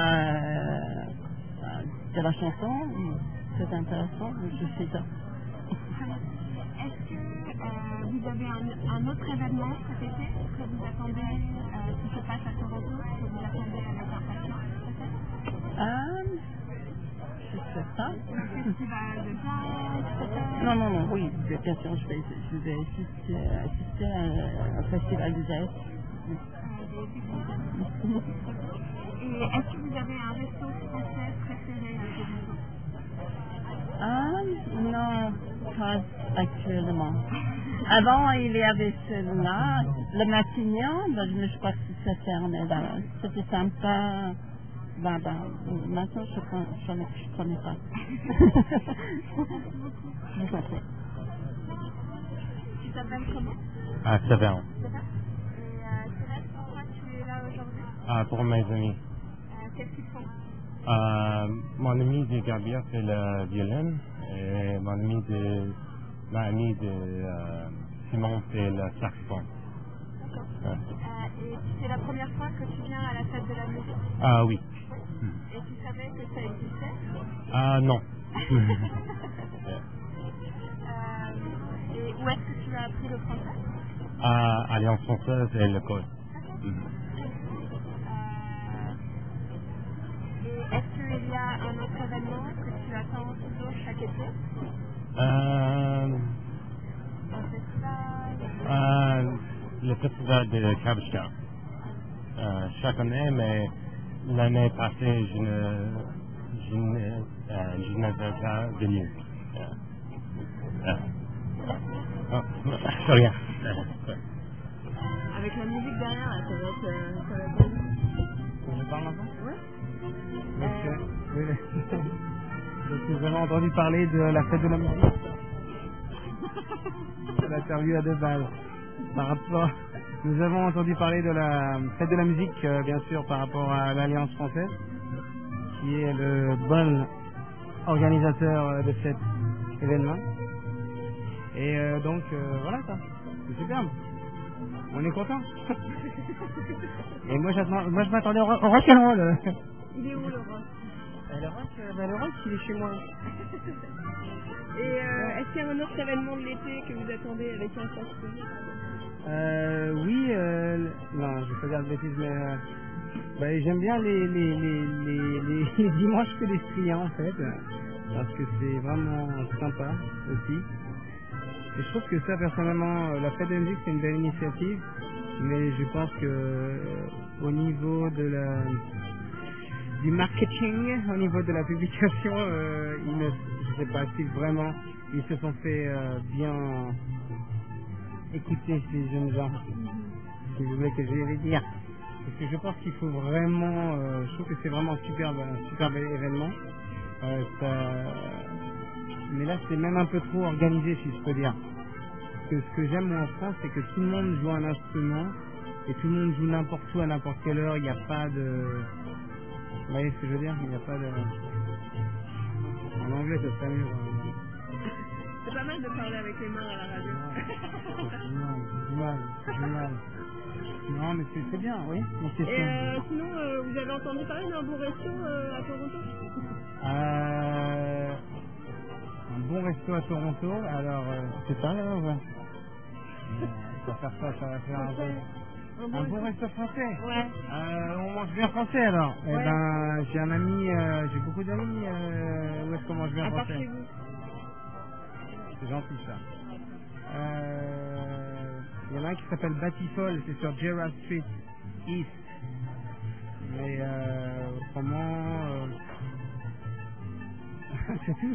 de la chanson, c'est intéressant, je suis là. Est-ce que vous avez un autre événement cet été que vous attendez qui se passe à Toronto, que vous attendez avec impatience peut-être? Je ne sais pas. Un festival de jazz peut-être? Non, oui, bien sûr, je vais assister à un festival de jazz. Et est-ce que vous avez un resto français préféré à Toronto? Non, pas actuellement. Avant, il y avait celui-là, le Matignon, mais je crois que c'est fermé là. C'était sympa. Maintenant, je ne connais pas. Je vous en prie. Tu t'appelles comment? Saverne. Et quelle est pourquoi tu es là aujourd'hui? Pour mes amis. Qu'est-ce qu'ils font? Mon ami de Gabriel fait le violon et ma amie de Simon fait le saxophone. D'accord. Et c'est la première fois que tu viens à la fête de la musique? Oui. Et tu savais que ça existait? Non. Et où est-ce que tu as appris le français? Alliance française et l'école. Et est-ce qu'il y a un autre événement que tu attends toujours chaque été? Un festival? Le festival de Kabishka. Chaque année, mais l'année passée, je n'avais pas venu. Rien. Avec la musique derrière, là, ça va être bon. Je parle maintenant? Ouais. Donc, nous avons entendu parler de la fête de la musique. L'interview à deux balles. Nous avons entendu parler de la fête de la musique, bien sûr, par rapport à l'Alliance française, qui est le bon organisateur de cet événement. Et donc, voilà ça. C'est superbe. On est content. Et moi, je m'attendais au rock and roll. Il est où le rock? Le rock, il est chez moi. Et est-ce qu'il y a un autre événement de l'été que vous attendez avec impatience? Oui, non, je fais pas de bêtises, mais j'aime bien les dimanches pédestriens en fait, parce que c'est vraiment sympa aussi. Et je trouve que ça, personnellement, la fête de la musique, c'est une belle initiative, mais je pense que au niveau de du marketing, au niveau de la publication, je sais pas si vraiment ils se sont fait bien écouter ces jeunes gens, si vous voulez que je vais dire. Parce que je pense qu'il faut vraiment, je trouve que c'est vraiment un super bel événement. Mais là, c'est même un peu trop organisé, si je peux dire. Parce que ce que j'aime moi en France, c'est que tout le monde joue un instrument et tout le monde joue n'importe où à n'importe quelle heure. Il n'y a pas de... Vous voyez ce que je veux dire? Il n'y a pas de... En anglais, ça serait mieux. C'est pas mal de parler avec les mains à la radio. J'ai mal. Non, mais c'est bien, oui. Et sinon, vous avez entendu parler d'un bon resto à Toronto? Un bon resto à Toronto, alors c'est ça là, on va faire ça va faire un bon resto français. Ouais. On mange bien français alors. Ouais. Eh ben, j'ai un ami, j'ai beaucoup d'amis où est-ce qu'on mange bien français. Chez vous. C'est gentil ça. Il y en a un qui s'appelle Batifol, c'est sur Gerrard Street East. Mais autrement, c'est tout.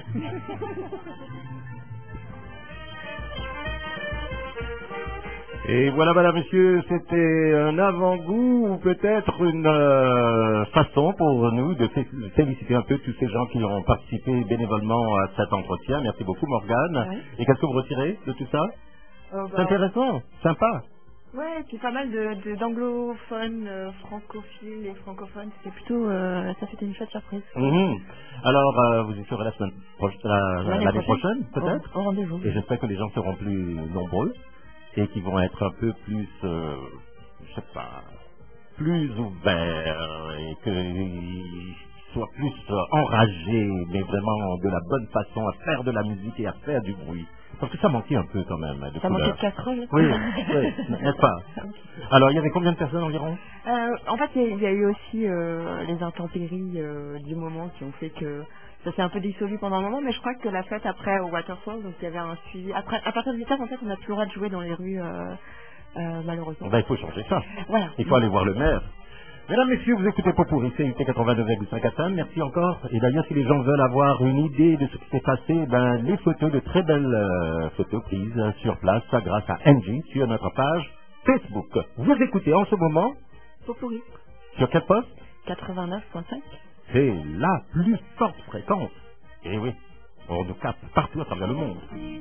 Et voilà, madame, monsieur, c'était un avant-goût ou peut-être une façon pour nous de féliciter un peu tous ces gens qui ont participé bénévolement à cet entretien. Merci beaucoup, Morgane. Ouais. Et qu'est-ce que vous retirez de tout ça? C'est intéressant, sympa. Ouais, et puis pas mal d'anglophones, francophiles et francophones. C'était plutôt, ça c'était une chouette surprise. Alors, vous y serez l'année prochaine, peut-être? Au rendez-vous. Et j'espère que les gens seront plus nombreux et qu'ils vont être un peu plus, je sais pas, plus ouverts et qu'ils soient plus enragés, mais vraiment de la bonne façon à faire de la musique et à faire du bruit. Parce que ça manquait un peu quand même. Ça manquait de casseroles. Oui, n'est-ce pas? Alors, il y avait combien de personnes environ? En fait, il y a eu aussi les intempéries du moment qui ont fait que ça s'est un peu dissolu pendant un moment, mais je crois que la fête après au Waterfall, donc il y avait un suivi. Après, à partir de 8h, en fait, on n'a plus le droit de jouer dans les rues, malheureusement. Ben, il faut changer ça. Voilà. Il faut aller voir le maire. Mesdames, messieurs, vous écoutez Popurrí, CIT 89,5 FM. Merci encore. Et d'ailleurs, si les gens veulent avoir une idée de ce qui s'est passé, ben, les photos, de très belles photos prises sur place, grâce à Angie, sur notre page Facebook. Vous écoutez en ce moment Popurrí. Sur quel poste? 89.5. C'est la plus forte fréquence. Et oui, on nous capte partout à travers le monde.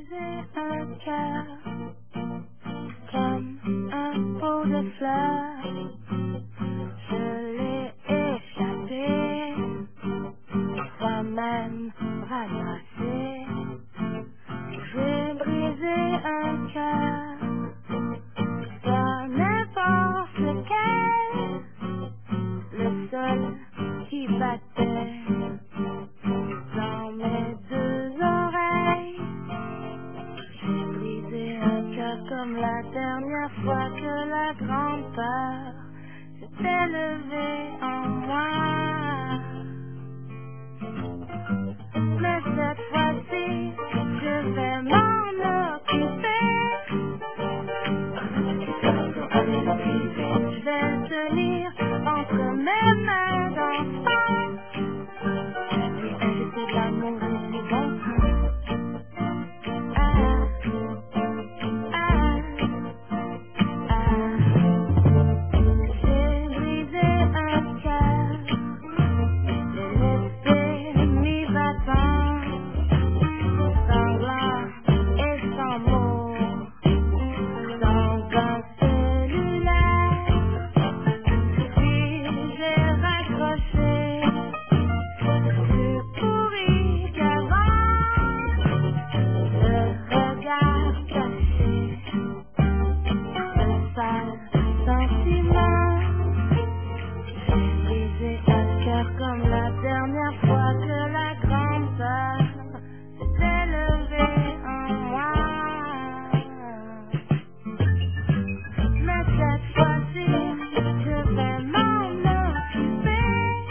Comme un pot de fleurs, je l'ai échappé un cœur, pas n'importe lequel, le seul qui battait dans mes deux oreilles. J'ai brisé un cœur comme la dernière fois que la grande peur s'était levée en moi. Mais cette fois-ci, je vais m'en occuper. Je vais le tenir entre mes mains d'enfant. C'est de l'amour et du bon sens. J'ai brisé un cœur, j'ai laissé mi-battant, sanglant et sans mots, sans un cellulaire. Puis j'ai raccroché, plus pourri qu'avant, le regard caché, le sale sentiment. J'ai brisé un cœur comme la dernière fois que la grande peur s'était levée en moi. Mais cette fois-ci, je vais m'en occuper.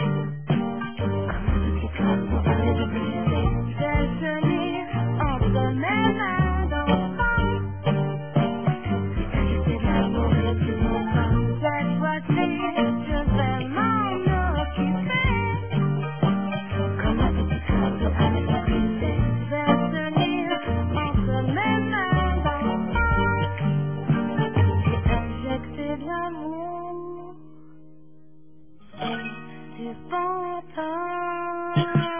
Je vais le tenir entre mes mains d'enfant. C'est de l'amour et du bon sens. Cette fois-ci, je vais m'en occuper. Comme un petit corps avec la brisée. Je vais le tenir entre mes mains d'enfant. J'ai injecté de l'amour et du bon temps.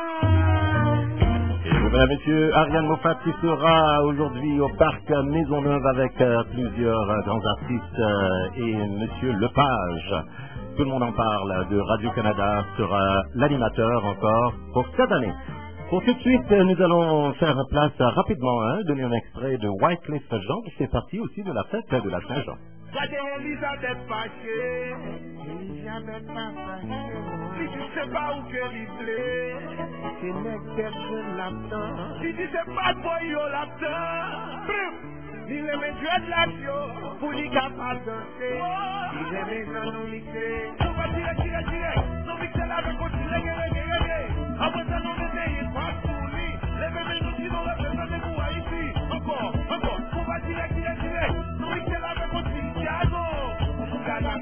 Et mesdames et messieurs, Ariane Moffat qui sera aujourd'hui au parc Maisonneuve avec plusieurs grands artistes et monsieur Lepage. Tout le monde en parle de Radio-Canada, sera l'animateur encore pour cette année. Pour tout de suite, nous allons faire place rapidement, donner un extrait de Wyclef Jean qui fait partie aussi de la fête de la Saint-Jean. Regardez Elisabeth fâchée, Elisabeth pas fâchée. si tu sais pas où qu'elle y plaît, Ce n'est que l'attend. si tu sais pas de quoi il l'attend, il est mes de l'action, Pour les capables danser, il est mes jeunes au lycée. on va tirer, non mixer la avec continuer, après ça non essayer, pas sous lui, les bébés nous qui nous représentent pour Haïti, encore, on va tirer, non mixer la avec continuer, Gaga,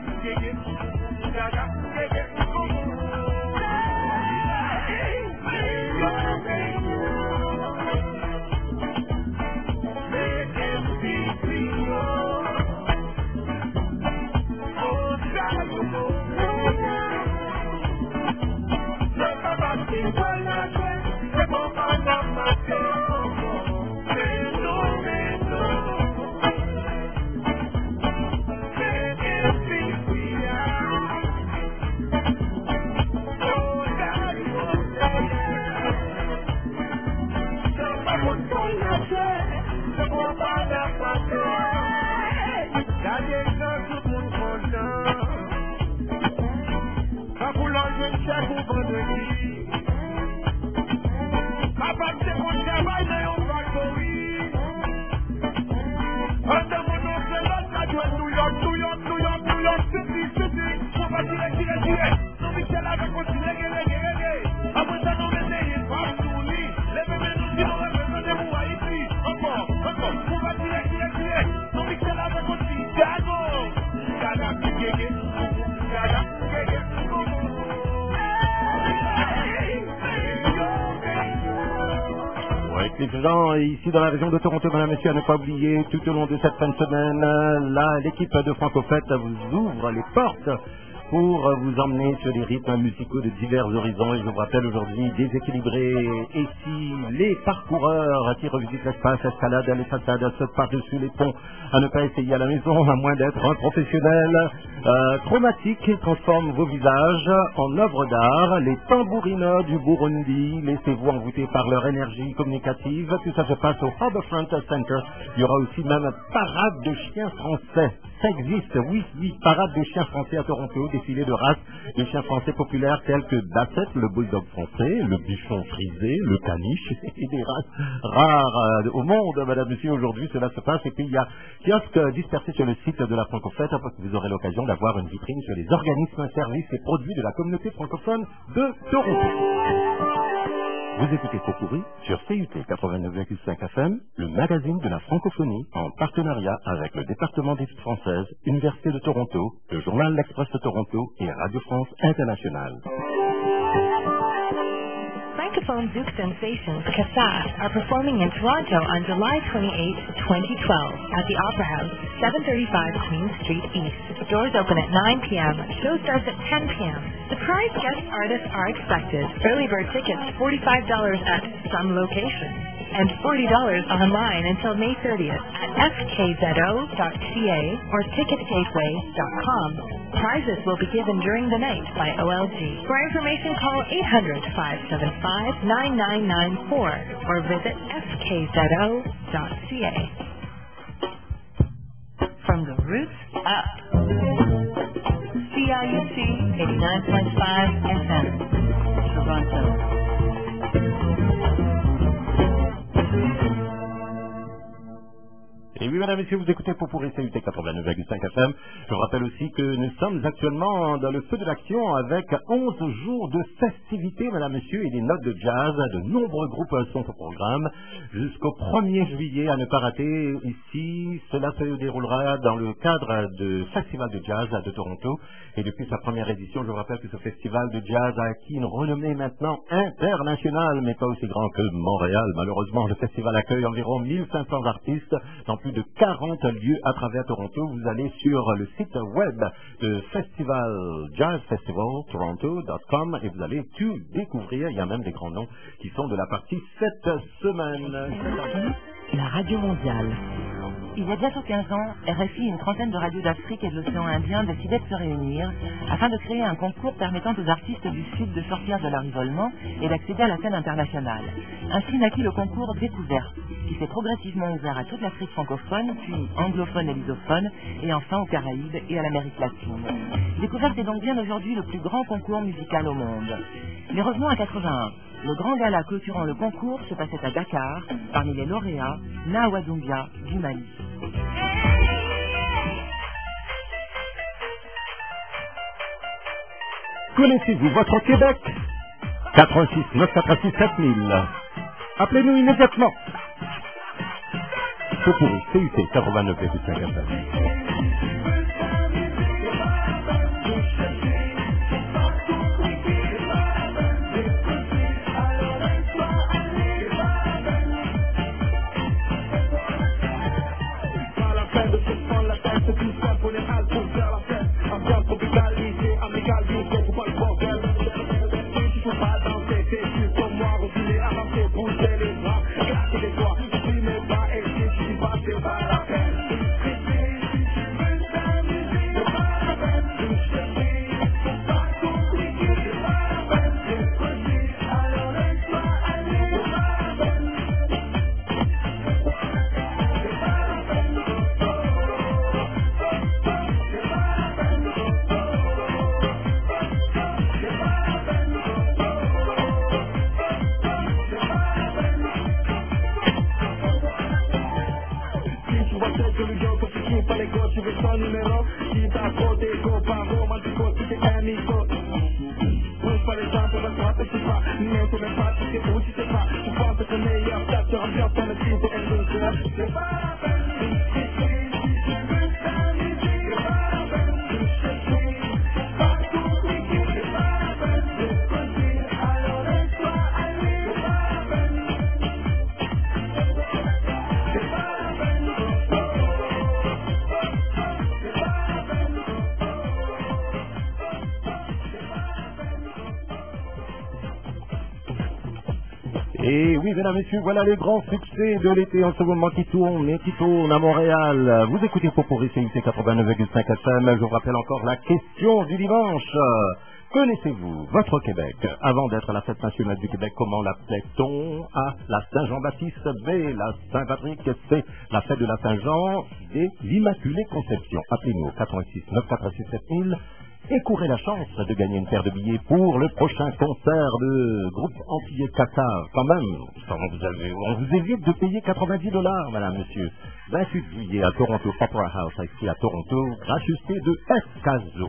Jean, ici dans la région de Toronto, mesdames et messieurs, à ne pas oublier, tout au long de cette fin de semaine, là, l'équipe de Franco Fête vous ouvre les portes pour vous emmener sur des rythmes musicaux de divers horizons. Et je vous rappelle aujourd'hui déséquilibré. Et si les parcoureurs qui revisitent l'espace, escaladent les façades, sautent par-dessus les ponts, à ne pas essayer à la maison, à moins d'être un professionnel chromatique, transforme vos visages en œuvres d'art. Les tambourinos du Burundi, laissez-vous envoûter par leur énergie communicative. Tout ça se passe au Harbourfront Center. Il y aura aussi même une parade de chiens français. Ça existe, oui, parade de chiens français à Toronto, défilé de races de chiens français populaires tels que Basset, le bulldog français, le bichon frisé, le caniche, et des races rares au monde, madame, monsieur, aujourd'hui, cela se passe. Et puis il y a kiosques dispersés sur le site de la Francofête, parce que vous aurez l'occasion d'avoir une vitrine sur les organismes, services et produits de la communauté francophone de Toronto. Vous écoutez Popurri sur CUT 89,5 FM, le magazine de la francophonie, en partenariat avec le département d'études françaises, Université de Toronto, le journal L'Express de Toronto et Radio France Internationale. Francophone Zouk sensations Kassas are performing in Toronto on July 28, 2012 at the Opera House, 735 Queen Street East. Doors open at 9 p.m. Show starts at 10 p.m. Surprise guest artists are expected. Early bird tickets $45 at some locations and $40 online until May 30th at fkzo.ca or ticketgateway.com. Prizes will be given during the night by OLG. For information, call 800-575-9994 or visit fkzo.ca. From the roots up. CIUT 89.5 FM, Toronto. Et oui, madame, messieurs, vous écoutez Popurri CUT 89,5 FM. Je vous rappelle aussi que nous sommes actuellement dans le feu de l'action avec 11 jours de festivités, madame, messieurs, et des notes de jazz. De nombreux groupes sont au programme jusqu'au 1er juillet à ne pas rater. Ici, cela se déroulera dans le cadre du Festival de Jazz de Toronto. Et depuis sa première édition, je vous rappelle que ce festival de jazz a acquis une renommée maintenant internationale, mais pas aussi grand que Montréal. Malheureusement, le festival accueille environ 1500 artistes dans plus de 40 lieux à travers Toronto. Vous allez sur le site web de Festival Jazz Festival Toronto.com et vous allez tout découvrir. Il y a même des grands noms qui sont de la partie cette semaine. La radio mondiale. Il y a bientôt 15 ans, RFI et une trentaine de radios d'Afrique et de l'océan Indien décidaient de se réunir afin de créer un concours permettant aux artistes du Sud de sortir de leur isolement et d'accéder à la scène internationale. Ainsi naquit le concours Découverte, qui s'est progressivement ouvert à toute l'Afrique francophone, puis anglophone et lusophone, et enfin aux Caraïbes et à l'Amérique latine. Découverte est donc bien aujourd'hui le plus grand concours musical au monde. Mais revenons à 81. Le grand gala clôturant le concours se passait à Dakar, parmi les lauréats, Nawa Doumbia du Mali. Connaissez-vous votre Québec? 86 986 7000. Appelez-nous immédiatement. Popurri CUT 89,5 FM. oui, mesdames, messieurs, voilà les grands succès de l'été en ce moment qui tournent à Montréal. Vous écoutez Popurrí CIUT 89,5 FM. Je vous rappelle encore la question du dimanche. Connaissez-vous votre Québec? Avant d'être la fête nationale du Québec, comment l'appelait-on? A, la Saint-Jean-Baptiste. B, la Saint-Patrick. C, la fête de la Saint-Jean. D, l'Immaculée Conception. Appelez-nous au 86 986 7000 et courez la chance de gagner une paire de billets pour le prochain concert de groupe antillais Qatar. Quand même, on vous évite de payer $90, madame, monsieur. 28 juillet à Toronto, Opera House, ici à Toronto, gracieuseté de Escazo.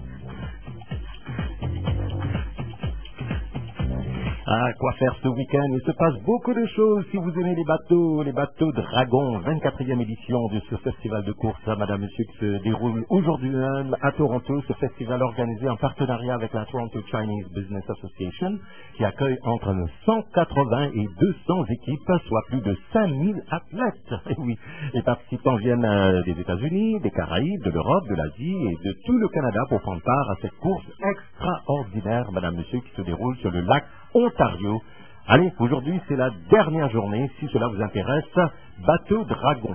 Ah, quoi faire ce week-end? Il se passe beaucoup de choses. Si vous aimez les bateaux Dragon, 24e édition de ce festival de course, madame, monsieur, qui se déroule aujourd'hui même à Toronto. Ce festival organisé en partenariat avec la Toronto Chinese Business Association, qui accueille entre 180 et 200 équipes, soit plus de 5000 athlètes. Et oui, les participants viennent des États-Unis, des Caraïbes, de l'Europe, de l'Asie et de tout le Canada pour prendre part à cette course extraordinaire, madame, monsieur, qui se déroule sur le lac Ontario. Allez, aujourd'hui c'est la dernière journée, si cela vous intéresse, Bateau Dragon.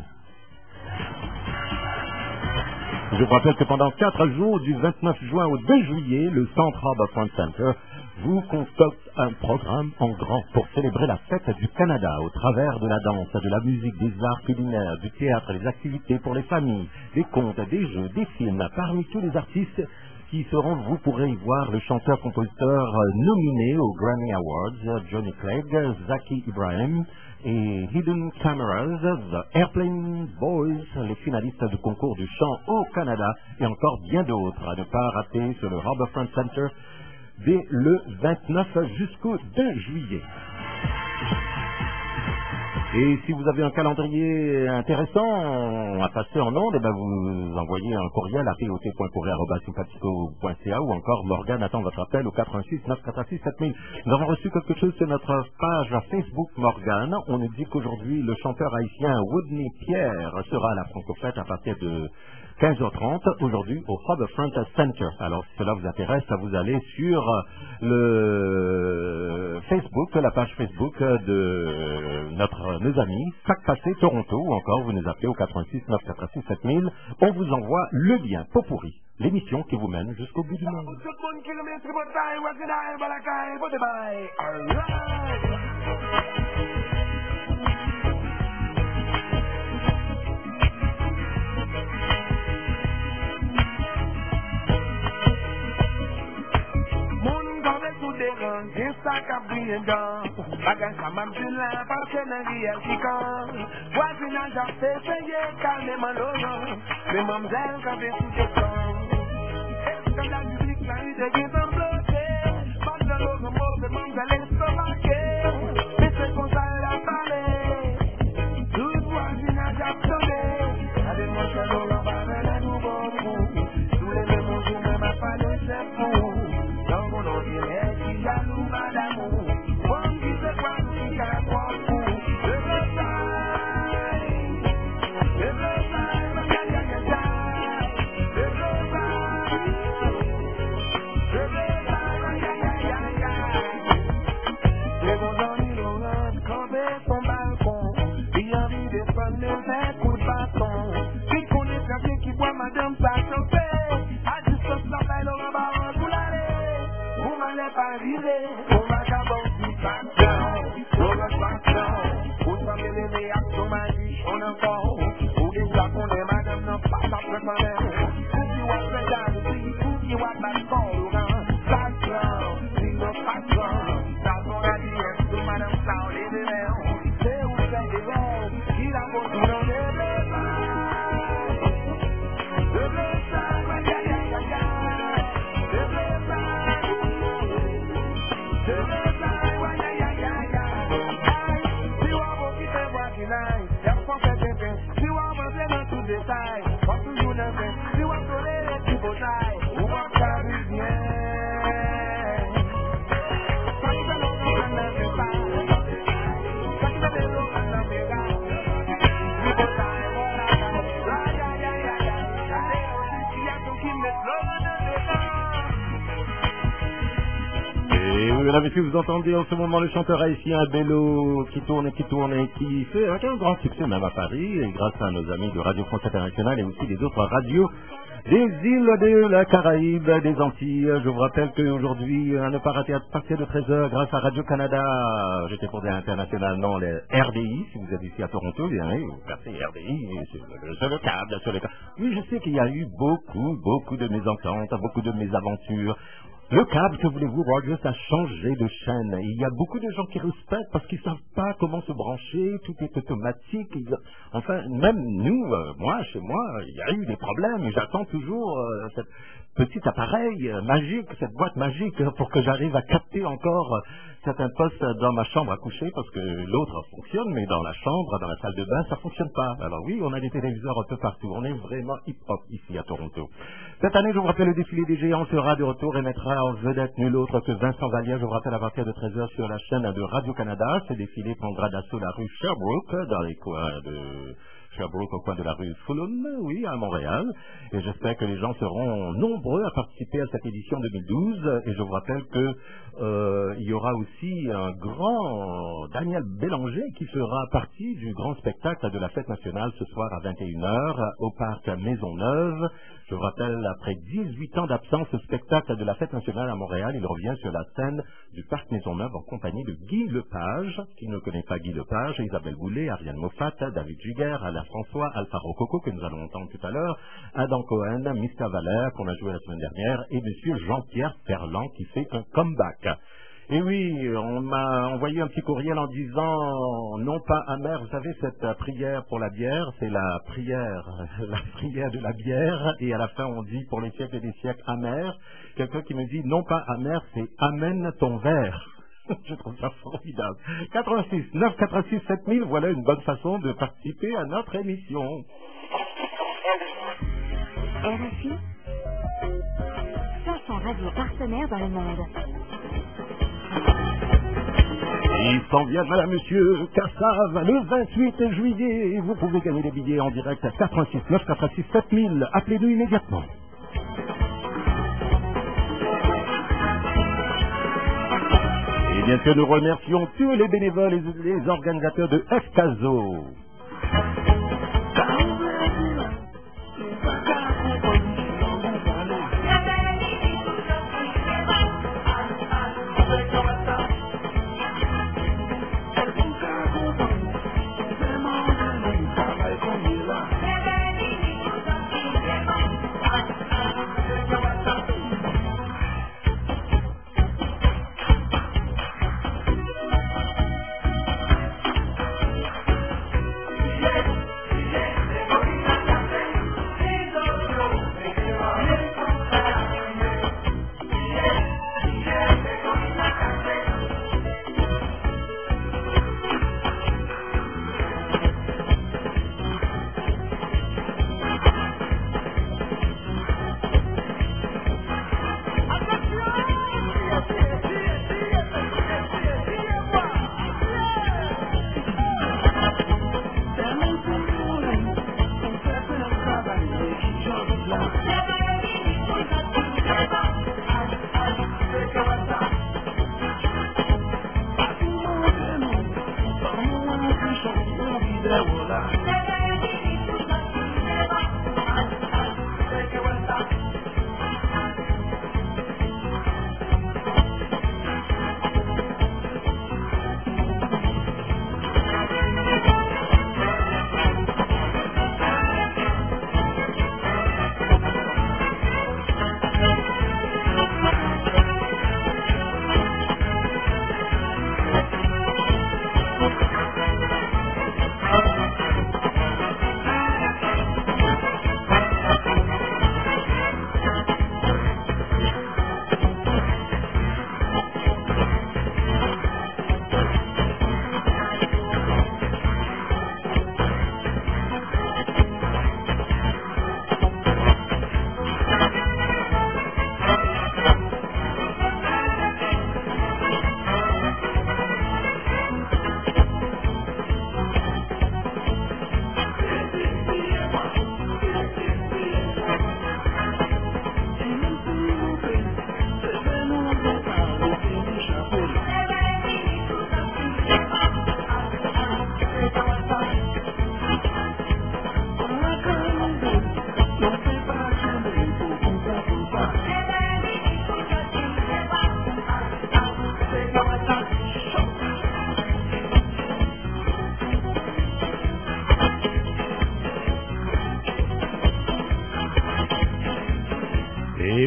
Je vous rappelle que pendant 4 jours, du 29 juin au 2 juillet, le Centre Harbourfront Center vous concocte un programme en grand pour célébrer la fête du Canada au travers de la danse, de la musique, des arts culinaires, du théâtre, des activités pour les familles, des contes, des jeux, des films. Parmi tous les artistes qui seront, vous pourrez y voir le chanteur-compositeur nominé aux Grammy Awards, Johnny Clegg, Zaki Ibrahim et Hidden Cameras, The Airplane Boys, les finalistes du concours du chant au Canada et encore bien d'autres. À ne pas rater sur le Harbourfront Center dès le 29 jusqu'au 2 juillet. Et si vous avez un calendrier intéressant à passer en ondes, vous envoyez un courriel à pot.courrier@simpatico.ca ou encore Morgane attend votre appel au 86 986 7000. Nous avons reçu quelque chose sur notre page Facebook Morgane. On nous dit qu'aujourd'hui, le chanteur haïtien Woodney Pierre sera à la Francofête à partir de 15h30 aujourd'hui au Harbourfront Center. Alors si cela vous intéresse, vous allez sur le Facebook, la page Facebook de nos amis Sac Passé Toronto, ou encore vous nous appelez au 86 986 7000. On vous envoie le lien Popurrí, l'émission qui vous mène jusqu'au bout du monde. Gen sa ka briye dan, bagay sa mam di la, parce nan riyel ki kan. Voisinaj a fe seye, kalme man loyan, me mamzel ka ve sou te kan. Eske la musik la ide gen tan bloke, pas de loyan mouve, mamzel estomake. Me se konsa la pale, tout voisinaj a ptone. Ade monshe loyan bare le nou bon pou, sou le me monjou me ma pale se pou. Dans mon ordinaire, jaloux madame, bon qui se croit qui a quoi pour le son balcon, il a envie de prendre un coup de bâton, qui connaît très bien qui voit madame sa chauffer, à distance la belle au rabat pour l'aller. Vous m'allez pas virer, vous vagabond du patron, vous le patron, vous savez les réactions magiques, on en encore, vous déjà qu'on est madame, non pas ça peut m'aller, vous qui voit le dame, vous qui voit ma corps, patron, c'est le patron, ça son alliance, tout madame, ça on les démons, c'est où c'est des bons, il a beau tout dans les Mesdames et messieurs, vous entendez en ce moment le chanteur haïtien Bello qui tourne et qui fait un grand succès même à Paris, et grâce à nos amis de Radio France Internationale et aussi des autres radios des îles de la Caraïbe, des Antilles. Je vous rappelle qu'aujourd'hui, à ne pas rater à partir de 13h, grâce à Radio-Canada, j'étais pour des internationales, non, les RDI, si vous êtes ici à Toronto, bien, vous passez RDI, sur le câble, sur le câble. Oui, je sais qu'il y a eu beaucoup de mésententes, beaucoup de mésaventures. Le câble, que voulez-vous, Rogers a changé de chaîne. Il y a beaucoup de gens qui respectent parce qu'ils ne savent pas comment se brancher, tout est automatique. Enfin, même nous, moi, chez moi, il y a eu des problèmes. J'attends toujours cette petit appareil magique, cette boîte magique, pour que j'arrive à capter encore certains postes dans ma chambre à coucher, parce que l'autre fonctionne, mais dans la chambre, dans la salle de bain, ça fonctionne pas. Alors oui, on a des téléviseurs un peu partout. On est vraiment hip-hop ici à Toronto. Cette année, je vous rappelle, le défilé des géants sera de retour et mettra en vedette nul autre que Vincent Vallière. Je vous rappelle à partir de 13h sur la chaîne de Radio-Canada. Ce défilé prendra d'assaut la rue Sherbrooke, dans les coins de Sherbrooke, au coin de la rue Fulham, oui, à Montréal. Et j'espère que les gens seront nombreux à participer à cette édition 2012. Et je vous rappelle que il y aura aussi un grand Daniel Bélanger qui fera partie du grand spectacle de la fête nationale ce soir à 21h au parc Maisonneuve. Je vous rappelle, après 18 ans d'absence, ce spectacle de la fête nationale à Montréal, il revient sur la scène du parc Maisonneuve en compagnie de Guy Lepage. Qui ne connaît pas Guy Lepage? Isabelle Boulay, Ariane Moffat, David Giguère, Alain François, Alpha Rococo, que nous allons entendre tout à l'heure, Adam Cohen, Mr. Valère, qu'on a joué la semaine dernière, et monsieur Jean-Pierre Ferland, qui fait un comeback. Et oui, on m'a envoyé un petit courriel en disant, non pas amer, vous savez, cette prière pour la bière, c'est la prière de la bière, et à la fin on dit pour les siècles et des siècles amer. Quelqu'un qui me dit, non pas amer, c'est amène ton verre. Je trouve ça formidable. 86 986 7000, voilà une bonne façon de participer à notre émission. RFI, 500 radios partenaires dans le monde. Il s'en vient, madame, monsieur, Cassave, le 28 juillet. Vous pouvez gagner des billets en direct à 86 986 7000. Appelez-nous immédiatement. Et bien sûr, nous remercions tous les bénévoles et les organisateurs de FCASO.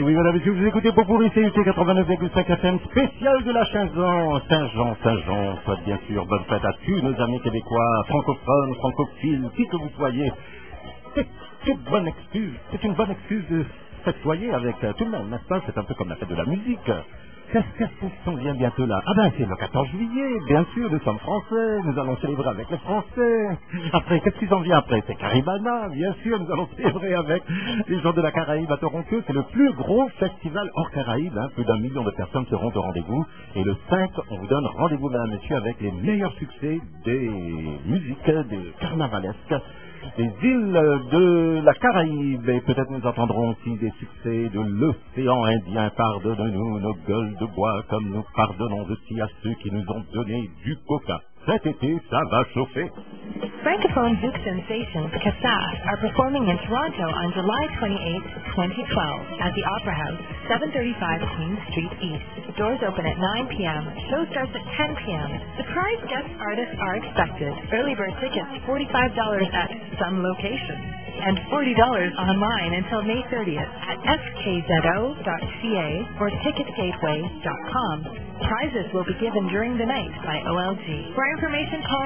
oui, madame, si vous écoutez Popurri, CUT 89,5 FM, spécial de la Saint-Jean, soit bien sûr, bonne fête à tous nos amis québécois, francophones, francophiles, qui que vous soyez. C'est une bonne excuse de fêtoyer avec tout le monde, n'est-ce pas? C'est un peu comme la fête de la musique. Qu'est-ce qu'on vient bientôt là? Ah ben c'est le 14 juillet, bien sûr, nous sommes français, nous allons célébrer avec les Français. Après, qu'est-ce qui s'en vient après? C'est Caribana, bien sûr, nous allons célébrer avec les gens de la Caraïbe à Toronto. C'est le plus gros festival hors Caraïbe, hein. Plus d'1 million de personnes seront au rendez-vous. Et le 5, on vous donne rendez-vous, mesdames et messieurs, avec les meilleurs succès des musiques, des carnavalesques, des îles de la Caraïbe, et peut-être nous entendrons aussi des succès de l'océan Indien. Pardonne-nous nos gueules de bois, comme nous pardonnons aussi à ceux qui nous ont donné du coca. Cet été, ça va chauffer. Francophone Zouk sensations Kassaf are performing in Toronto on July 28, 2012 at the Opera House, 735 Queen Street East. Doors open at 9 p.m. Show starts at 10 p.m. Surprise guest artists are expected. Early bird tickets $45 at some locations and $40 online until May 30th at fkzo.ca or ticketgateway.com. Prizes will be given during the night by OLG. For information, call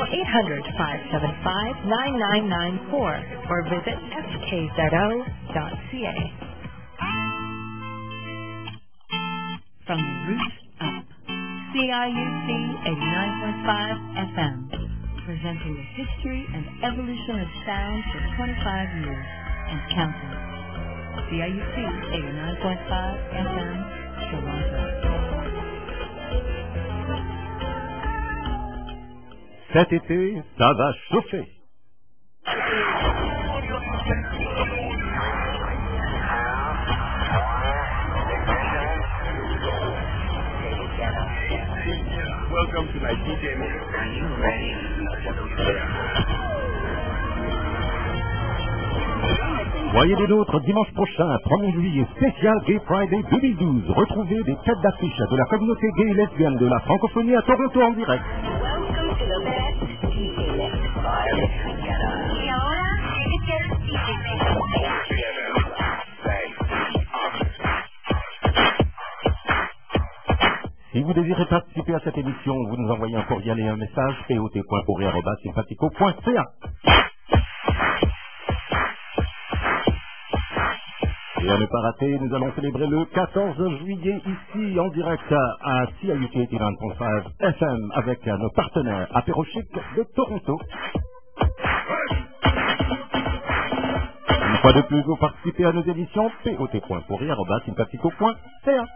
800-575-9994 or visit fkzo.ca. From the roots up, CIUT 89.5 FM, presenting the history and evolution of sound for 25 years and counting. CIUT 89.5 FM, Toronto. Cet été, ça va chauffer. Welcome to my DJ mix. Are you ready? Voyez des nôtres dimanche prochain, 1er juillet, spécial Gay Friday 2012. Retrouvez des têtes d'affiche de la communauté gay et lesbienne de la francophonie à Toronto en direct. Si vous désirez participer à cette émission, vous nous envoyez un courriel et un message pot.pourri@simpatico.ca. Et à ne pas rater, nous allons célébrer le 14 juillet ici en direct à CIUT 89.5 FM avec nos partenaires Apéro Chic de Toronto. Une fois de plus, vous participez à nos émissions pot.pourri@simpatico.ca.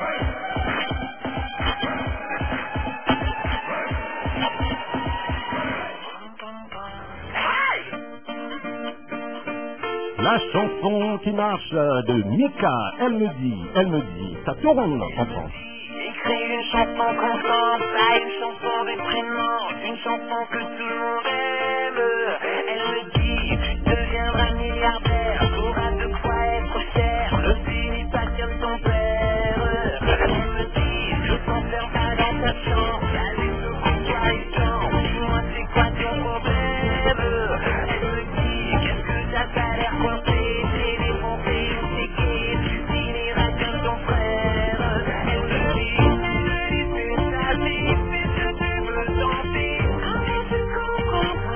La chanson qui marche de Mika, elle me dit, ça tourne en France. Écris une chanson constante, pas une chanson déprimante, une chanson que tout le monde aime. Elle me dit, tu deviendras milliardaire, t'auras de quoi être fier, ne finis pas comme ton père. Elle me dit, je t'enferme pas dans ta chambre, allez se coucher et chante, dis-moi c'est quoi ton problème. Elle me dit, qu'est-ce que t'as pas l'air coincé, t'es défoncé, t'es gay, tu finiras comme ton frère. Elle me dit, fais ta vie, fais ce que tu veux tenter, arrête de comprendre.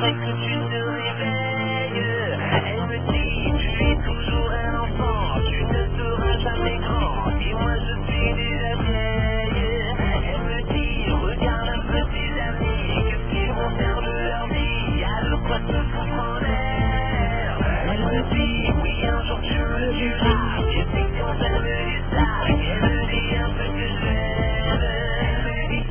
que tu te réveilles. Elle me dit, tu es toujours un enfant, tu ne seras jamais grand, et moi je suis déjà vieille. Elle me dit, regarde un peu tes amis, qu'est-ce qu'ils vont faire de leur vie, y'a de quoi se foutre en l'air. Elle me dit, oui un jour tu me diras, et c'est quand elle me dit ça, qu'elle me dit un peu que je l'aime. Elle me dit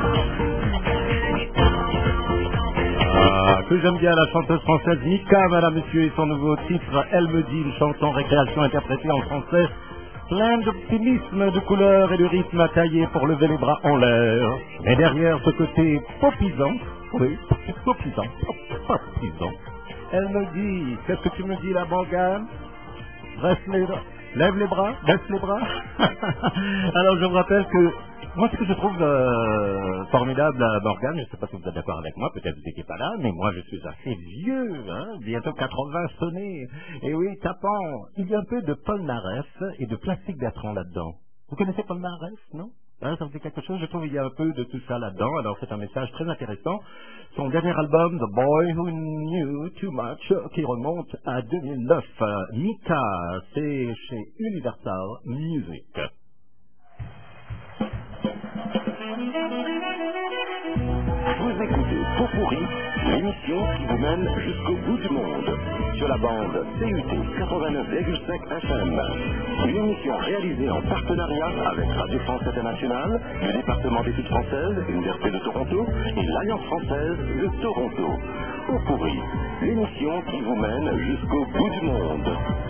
Que j'aime bien la chanteuse française Mika, madame, monsieur, et son nouveau titre, Elle me dit, une chanson récréation interprétée en français, plein d'optimisme, de couleurs et de rythme à tailler pour lever les bras en l'air. Et derrière ce côté popisant, oui, popisant, elle me dit, qu'est-ce que tu me dis là, Morgane? Lève les bras, baisse les bras. Alors je vous rappelle que moi, ce que je trouve formidable à Morgane, je ne sais pas si vous êtes d'accord avec moi, peut-être vous n'étiez pas là, mais moi je suis assez vieux, hein, bientôt 80 sonnés. Et oui, tapant, il y a un peu de Polnareff et de Plastique Bertrand là-dedans. Vous connaissez Polnareff, non? Hein, ça vous dit quelque chose? Je trouve qu'il y a un peu de tout ça là-dedans. Alors c'est un message très intéressant. Son dernier album, The Boy Who Knew Too Much, qui remonte à 2009. Mika, c'est chez Universal Music. Vous écoutez Popurrí, l'émission qui vous mène jusqu'au bout du monde. Sur la bande CUT 89,5 FM. Une émission réalisée en partenariat avec Radio France Internationale, le département d'études françaises, l'Université de Toronto et l'Alliance française de Toronto. Popurrí, l'émission qui vous mène jusqu'au bout du monde.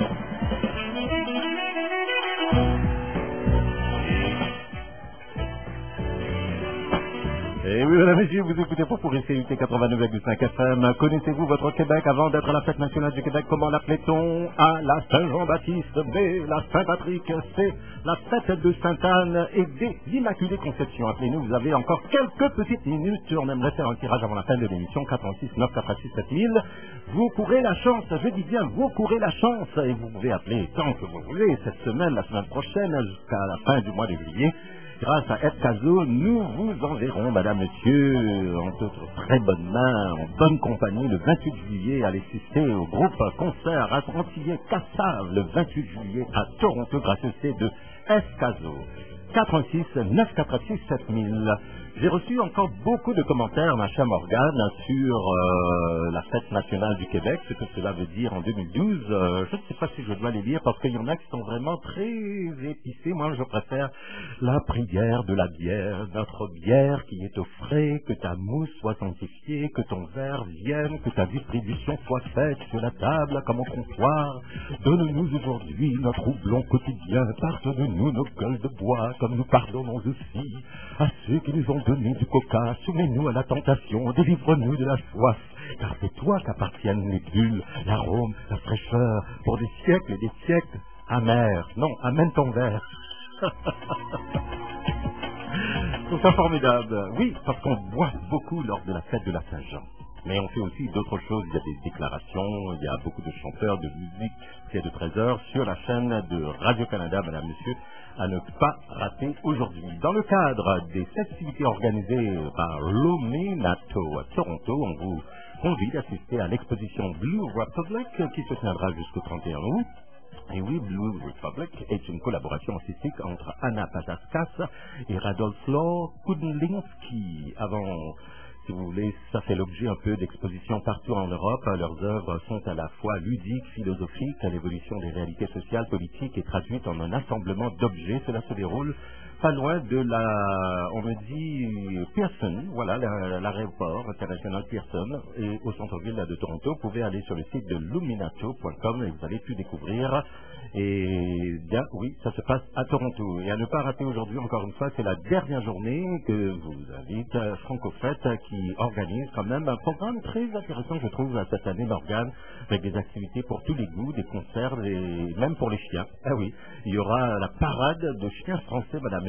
Et oui, mesdames et messieurs, vous écoutez Popurrí CUT 89,5 FM. Connaissez-vous votre Québec avant d'être à la fête nationale du Québec? Comment l'appelait-on? A, la Saint-Jean-Baptiste. B, la Saint-Patrick. C, la fête de Sainte-Anne. Et D, l'Immaculée Conception. Appelez-nous, vous avez encore quelques petites minutes. On aimerait faire un tirage avant la fin de l'émission. 436 946 7000. Vous courez la chance, je dis bien, vous courez la chance. Et vous pouvez appeler tant que vous voulez, cette semaine, la semaine prochaine, jusqu'à la fin du mois de juillet. Grâce à Ed Caso, nous vous enverrons, madame, monsieur, en toute très bonne main, en bonne compagnie, le 28 juillet, à l'assister au groupe concert antillais Cassav, le 28 juillet à Toronto, gracieuseté de Ed Caso. 86 946 7000. J'ai reçu encore beaucoup de commentaires, ma chère Morgane, sur la fête nationale du Québec, ce que cela veut dire en 2012. Je ne sais pas si je dois les lire parce qu'il y en a qui sont vraiment très épicés. Moi, je préfère la prière de la bière, notre bière qui est au frais, que ta mousse soit sanctifiée, que ton verre vienne, que ta distribution soit faite sur la table comme au comptoir. Donne-nous aujourd'hui notre houblon quotidien, pardonne-nous nos gueules de bois, comme nous pardonnons aussi à ceux qui nous ont donné du coca. Soumets-nous à la tentation, délivre-nous de la soif, car c'est toi qu'appartiennent les bulles, l'arôme, la fraîcheur, pour des siècles et des siècles. Amère, non, amène ton verre. C'est ça formidable. Oui, parce qu'on boit beaucoup lors de la fête de la Saint-Jean. Mais on fait aussi d'autres choses. Il y a des déclarations, il y a beaucoup de chanteurs de musique qui est de 13h sur la chaîne de Radio-Canada, madame, monsieur, à ne pas rater aujourd'hui. Dans le cadre des festivités organisées par l'Ominato à Toronto, on vous convie à assister à l'exposition Blue Republic qui se tiendra jusqu'au 31 août. Et oui, Blue Republic est une collaboration artistique entre Anna Pataskas et Radolfo Kudlinski. Si vous voulez, ça fait l'objet un peu d'expositions partout en Europe. Leurs œuvres sont à la fois ludiques, philosophiques, à l'évolution des réalités sociales, politiques et traduites en un assemblement d'objets. Cela se déroule pas loin de on me dit, Pearson, voilà, l'aéroport international Pearson, et au centre-ville de Toronto. Vous pouvez aller sur le site de luminato.com et vous allez tout découvrir. Et bien, oui, ça se passe à Toronto. Et à ne pas rater aujourd'hui, encore une fois, c'est la dernière journée que vous invite Francofête qui organise quand même un programme très intéressant, je trouve, cette année, Morgane, avec des activités pour tous les goûts, des concerts, et même pour les chiens. Ah oui, il y aura la parade de chiens français, madame,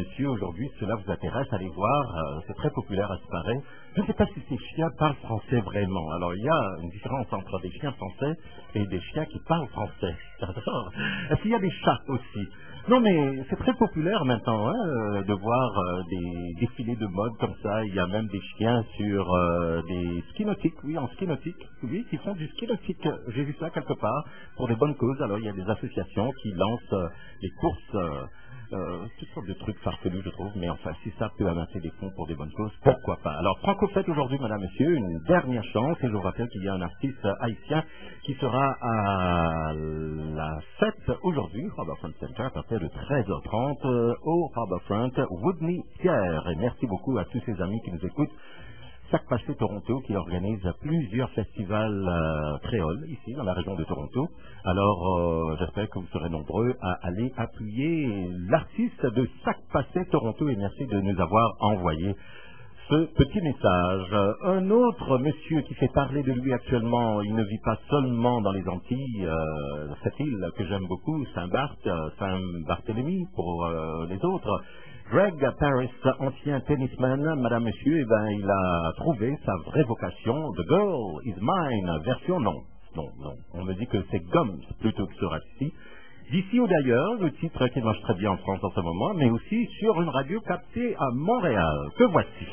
messieurs, aujourd'hui, cela vous intéresse, allez voir, c'est très populaire à ce paraît. Je ne sais pas si ces chiens parlent français vraiment. Alors, il y a une différence entre des chiens français et des chiens qui parlent français. Est-ce qu'il y a des chats aussi? Non, mais c'est très populaire maintenant de voir des défilés de mode comme ça. Il y a même des chiens sur des skis nautiques, oui, en ski nautique, oui, qui font du ski nautique. J'ai vu ça quelque part pour des bonnes causes. Alors, il y a des associations qui lancent des courses, toutes sortes de trucs farfelus, je trouve. Mais enfin, si ça peut amasser des fonds pour des bonnes causes, pourquoi pas? Alors, Franco-Fête aujourd'hui, madame, monsieur, une dernière chance. Et je vous rappelle qu'il y a un artiste haïtien qui sera à la fête aujourd'hui, Harbourfront Center, à partir de 13h30 au Harbourfront Woodney Pierre. Et merci beaucoup à tous ces amis qui nous écoutent. Sac Passé Toronto qui organise plusieurs festivals créoles ici dans la région de Toronto. Alors j'espère que vous serez nombreux à aller appuyer l'artiste de Sac Passé Toronto et merci de nous avoir envoyé ce petit message. Un autre monsieur qui fait parler de lui actuellement, il ne vit pas seulement dans les Antilles, cette île que j'aime beaucoup, Saint-Barthélemy pour les autres. Greg Paris, ancien tennisman, madame, monsieur, il a trouvé sa vraie vocation, The Girl is Mine, version non. On me dit que c'est Gums plutôt que ce rap-ci. D'ici ou d'ailleurs, le titre qui marche très bien en France en ce moment, mais aussi sur une radio captée à Montréal. Que voici.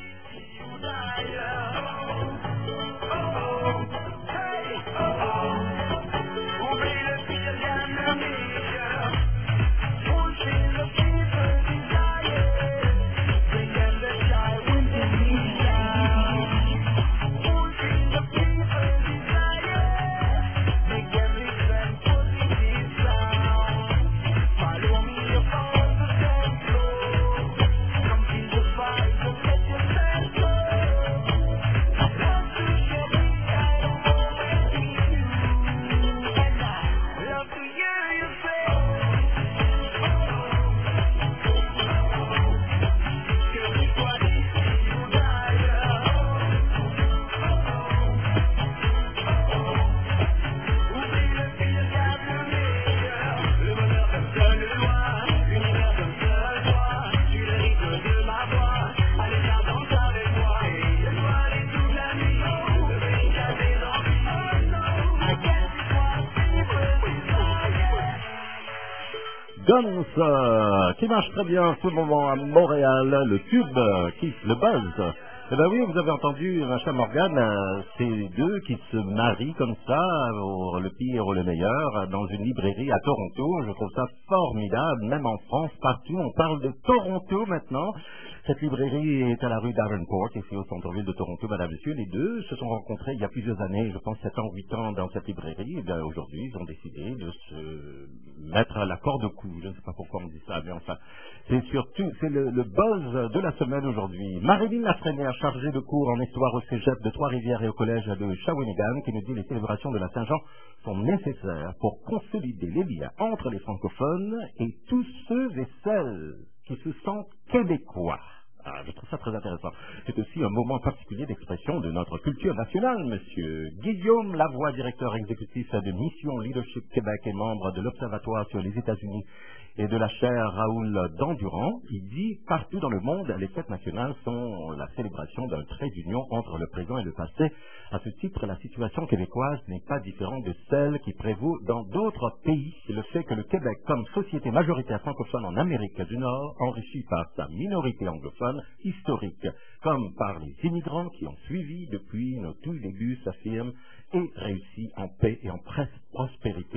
Guns, qui marche très bien en ce moment à Montréal, le tube, le buzz. Eh bien oui, vous avez entendu, Macha Morgan, ces deux qui se marient comme ça, le pire ou le meilleur, dans une librairie à Toronto. Je trouve ça formidable, même en France, partout, on parle de Toronto maintenant. Cette librairie est à la rue Davenport, ici au centre-ville de Toronto, madame, monsieur. Les deux se sont rencontrés il y a plusieurs années, je pense 7 ans, 8 ans dans cette librairie. Et bien aujourd'hui, ils ont décidé de se mettre à la corde au cou. Je ne sais pas pourquoi on dit ça, mais enfin, c'est surtout, c'est le buzz de la semaine aujourd'hui. Marilyn Lafrenière, chargée de cours en histoire au cégep de Trois-Rivières et au collège de Shawinigan, qui nous dit les célébrations de la Saint-Jean sont nécessaires pour consolider les liens entre les francophones et tous ceux et celles qui se sentent québécois. Ah, je trouve ça très intéressant. C'est aussi un moment particulier d'expression de notre culture nationale, monsieur. Guillaume Lavoie, directeur exécutif de Mission Leadership Québec et membre de l'Observatoire sur les États-Unis et de la chaire Raoul d'Endurant, il dit « Partout dans le monde, les fêtes nationales sont la célébration d'un trait d'union entre le présent et le passé. À ce titre, la situation québécoise n'est pas différente de celle qui prévaut dans d'autres pays. Le fait que le Québec, comme société majoritaire francophone en Amérique du Nord, enrichi par sa minorité anglophone historique, comme par les immigrants qui ont suivi depuis nos tout débuts, s'affirme, et réussi en paix et en prospérité. »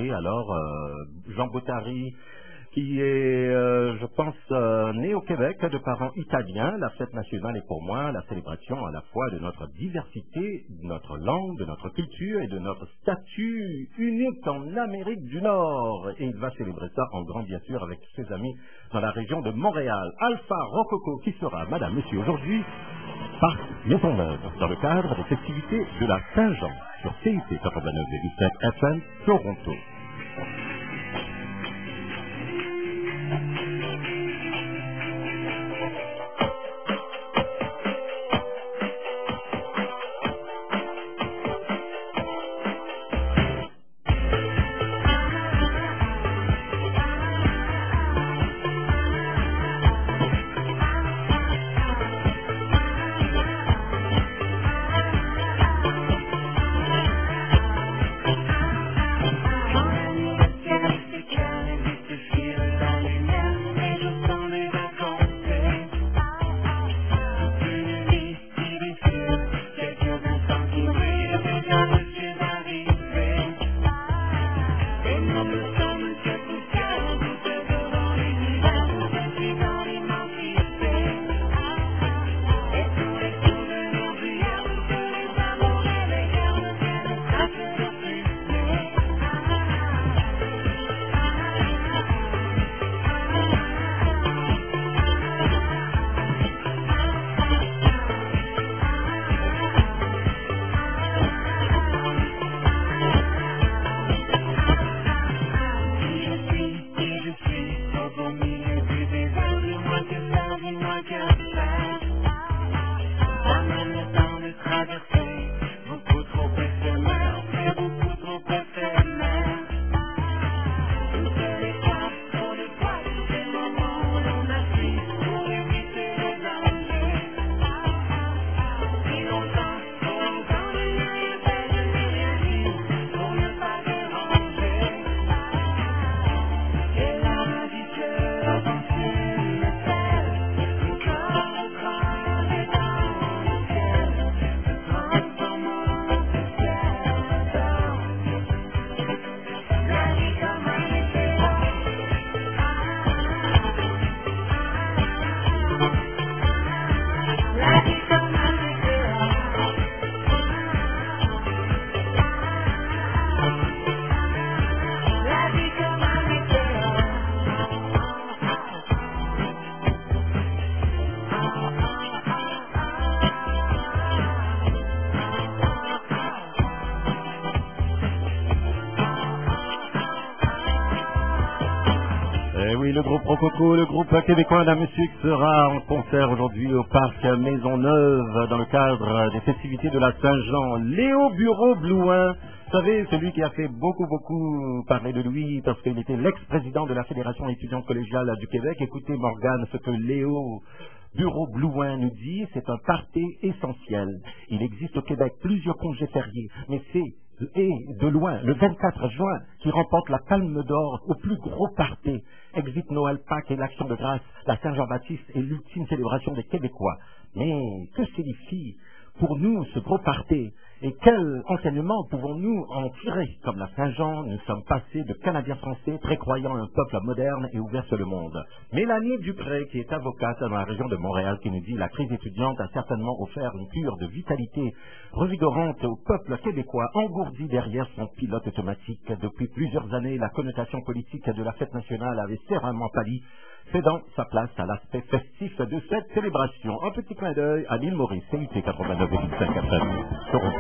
Alors, Jean Bottary, qui est, je pense, né au Québec de parents italiens. La fête nationale est pour moi la célébration à la fois de notre diversité, de notre langue, de notre culture et de notre statut unique en Amérique du Nord. Et il va célébrer ça en grand, bien sûr, avec ses amis dans la région de Montréal. Alpha Rococo, qui sera, madame, monsieur, aujourd'hui, par Maisonneuve, dans le cadre des festivités de la Saint-Jean, sur CIC 89,7 FM, Toronto. le groupe Rococo, le groupe québécois de la musique sera en concert aujourd'hui au parc Maisonneuve dans le cadre des festivités de la Saint-Jean. Léo Bureau-Blouin, vous savez, celui qui a fait beaucoup parler de lui parce qu'il était l'ex-président de la Fédération étudiante collégiale du Québec. Écoutez Morgane, ce que Léo Bureau-Blouin nous dit, c'est un party essentiel. Il existe au Québec plusieurs congés fériés, mais c'est de loin, le 24 juin, qui remporte la Palme d'Or au plus gros party. Exit Noël, Pâques et l'Action de grâce, la Saint-Jean-Baptiste est l'ultime célébration des Québécois. Mais que signifie pour nous ce gros party? Et quel enseignement pouvons-nous en tirer? Comme la Saint-Jean, nous sommes passés de Canadiens français, très croyants à un peuple moderne et ouvert sur le monde. Mélanie Dupré, qui est avocate dans la région de Montréal, qui nous dit « La crise étudiante a certainement offert une cure de vitalité revigorante au peuple québécois, engourdi derrière son pilote automatique. Depuis plusieurs années, la connotation politique de la fête nationale avait sévèrement pâli, cédant sa place à l'aspect festif de cette célébration. » Un petit clin d'œil à l'île Maurice, CIT 89,5 FM, Toronto.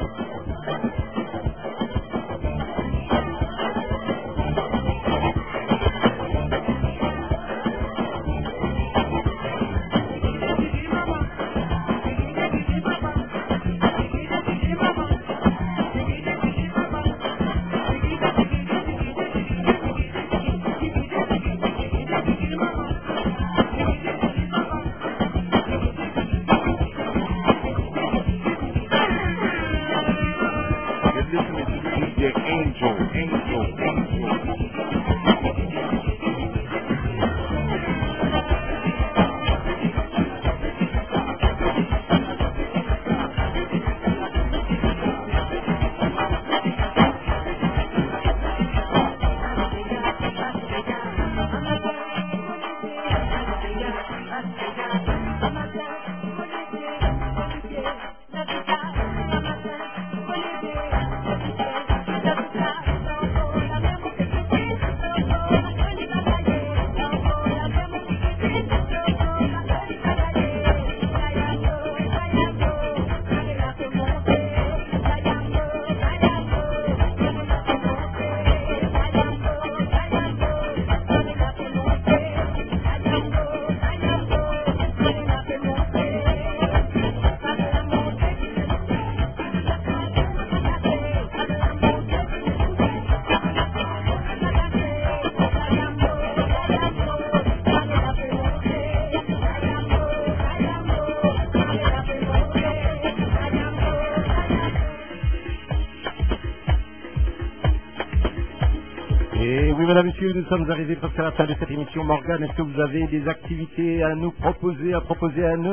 Mesdames, Messieurs, nous sommes arrivés presque à la fin de cette émission. Morgane, est-ce que vous avez des activités à nous proposer, à nos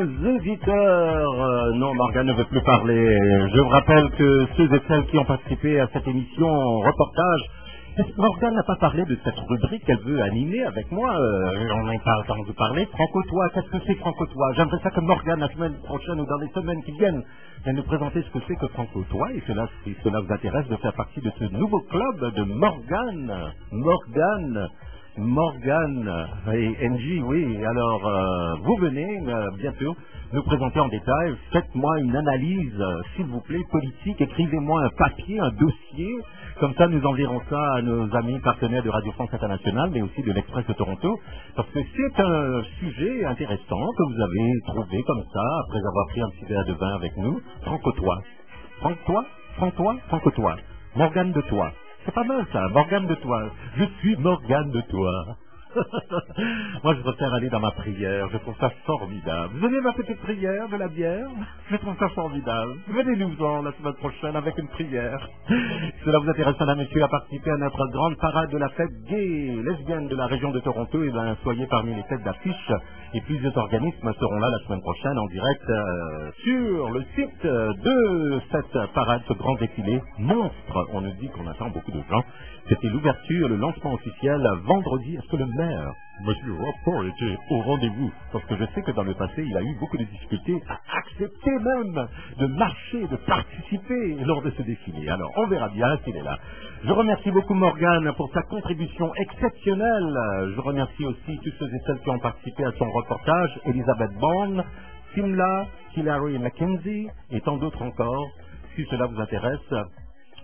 auditeurs? Non, Morgane ne veut plus parler. Je vous rappelle que ceux et celles qui ont participé à cette émission reportage, Morgane n'a pas parlé de cette rubrique qu'elle veut animer avec moi. On n'a pas entendu parler. Franco-toi, qu'est-ce que c'est Franco-toi? J'aimerais ça que Morgane, la semaine prochaine ou dans les semaines qui viennent, vienne nous présenter ce que c'est que Franco-toi. Et si cela vous intéresse de faire partie de ce nouveau club de Morgane et NJ, oui. Alors, vous venez bientôt nous présenter en détail. Faites-moi une analyse, s'il vous plaît, politique. Écrivez-moi un papier, un dossier. Comme ça, nous enverrons ça à nos amis partenaires de Radio France Internationale, mais aussi de l'Express de Toronto, parce que c'est un sujet intéressant que vous avez trouvé comme ça, après avoir pris un petit verre de vin avec nous. Franco-toi. Franco-toi. Morgane de toi. C'est pas mal ça, Morgane de toi. Je suis Morgane de toi. Moi, je préfère aller dans ma prière. Je trouve ça formidable. Vous avez ma petite prière de la bière? Je trouve ça formidable. Venez-nous-en la semaine prochaine avec une prière. Cela vous intéresse, madame, monsieur, à participer à notre grande parade de la fête gay, lesbienne de la région de Toronto? Eh bien, soyez parmi les têtes d'affiche. Et plusieurs organismes seront là la semaine prochaine en direct sur le site de cette parade, ce grand défilé monstre. On nous dit qu'on attend beaucoup de gens. C'était l'ouverture, le lancement officiel vendredi. Est-ce que le maire, M. Rapport, était au rendez-vous? Parce que je sais que dans le passé, il a eu beaucoup de difficultés à accepter même de marcher, de participer lors de ce défilé. Alors, on verra bien s'il est là. Je remercie beaucoup Morgane pour sa contribution exceptionnelle. Je remercie aussi tous ceux et celles qui ont participé à son reportage. Elisabeth Bond, Simla, Hilary McKenzie et tant d'autres encore. Si cela vous intéresse,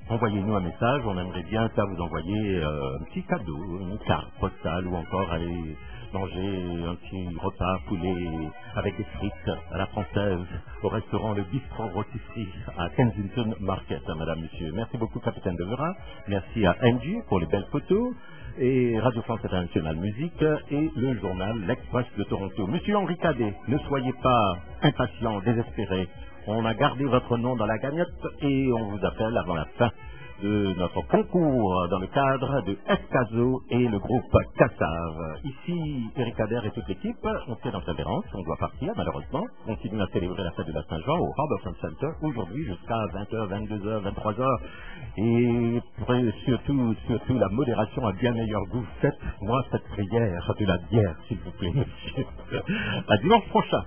envoyez-nous un message. On aimerait bien ça vous envoyer un petit cadeau, une carte postale ou encore aller manger un petit repas poulet avec des frites à la française au restaurant Le Bistrot Rôtisserie à Kensington Market, madame, monsieur. Merci beaucoup, capitaine Devera. Merci à Angie pour les belles photos et Radio France Internationale Musique et le journal L'Express de Toronto. Monsieur Henri Cadet, ne soyez pas impatient, désespéré. On a gardé votre nom dans la cagnotte et on vous appelle avant la fin de notre concours dans le cadre de Escazo et le groupe Cassav. Ici, Eric Adair et toute l'équipe, on tient dans révérence, on doit partir malheureusement. On continue à célébrer la fête de la Saint-Jean au Robertson Center aujourd'hui jusqu'à 20h, 22h, 23h. Et surtout, la modération a bien meilleur goût. Faites-moi cette prière de la bière, s'il vous plaît, monsieur. À dimanche prochain.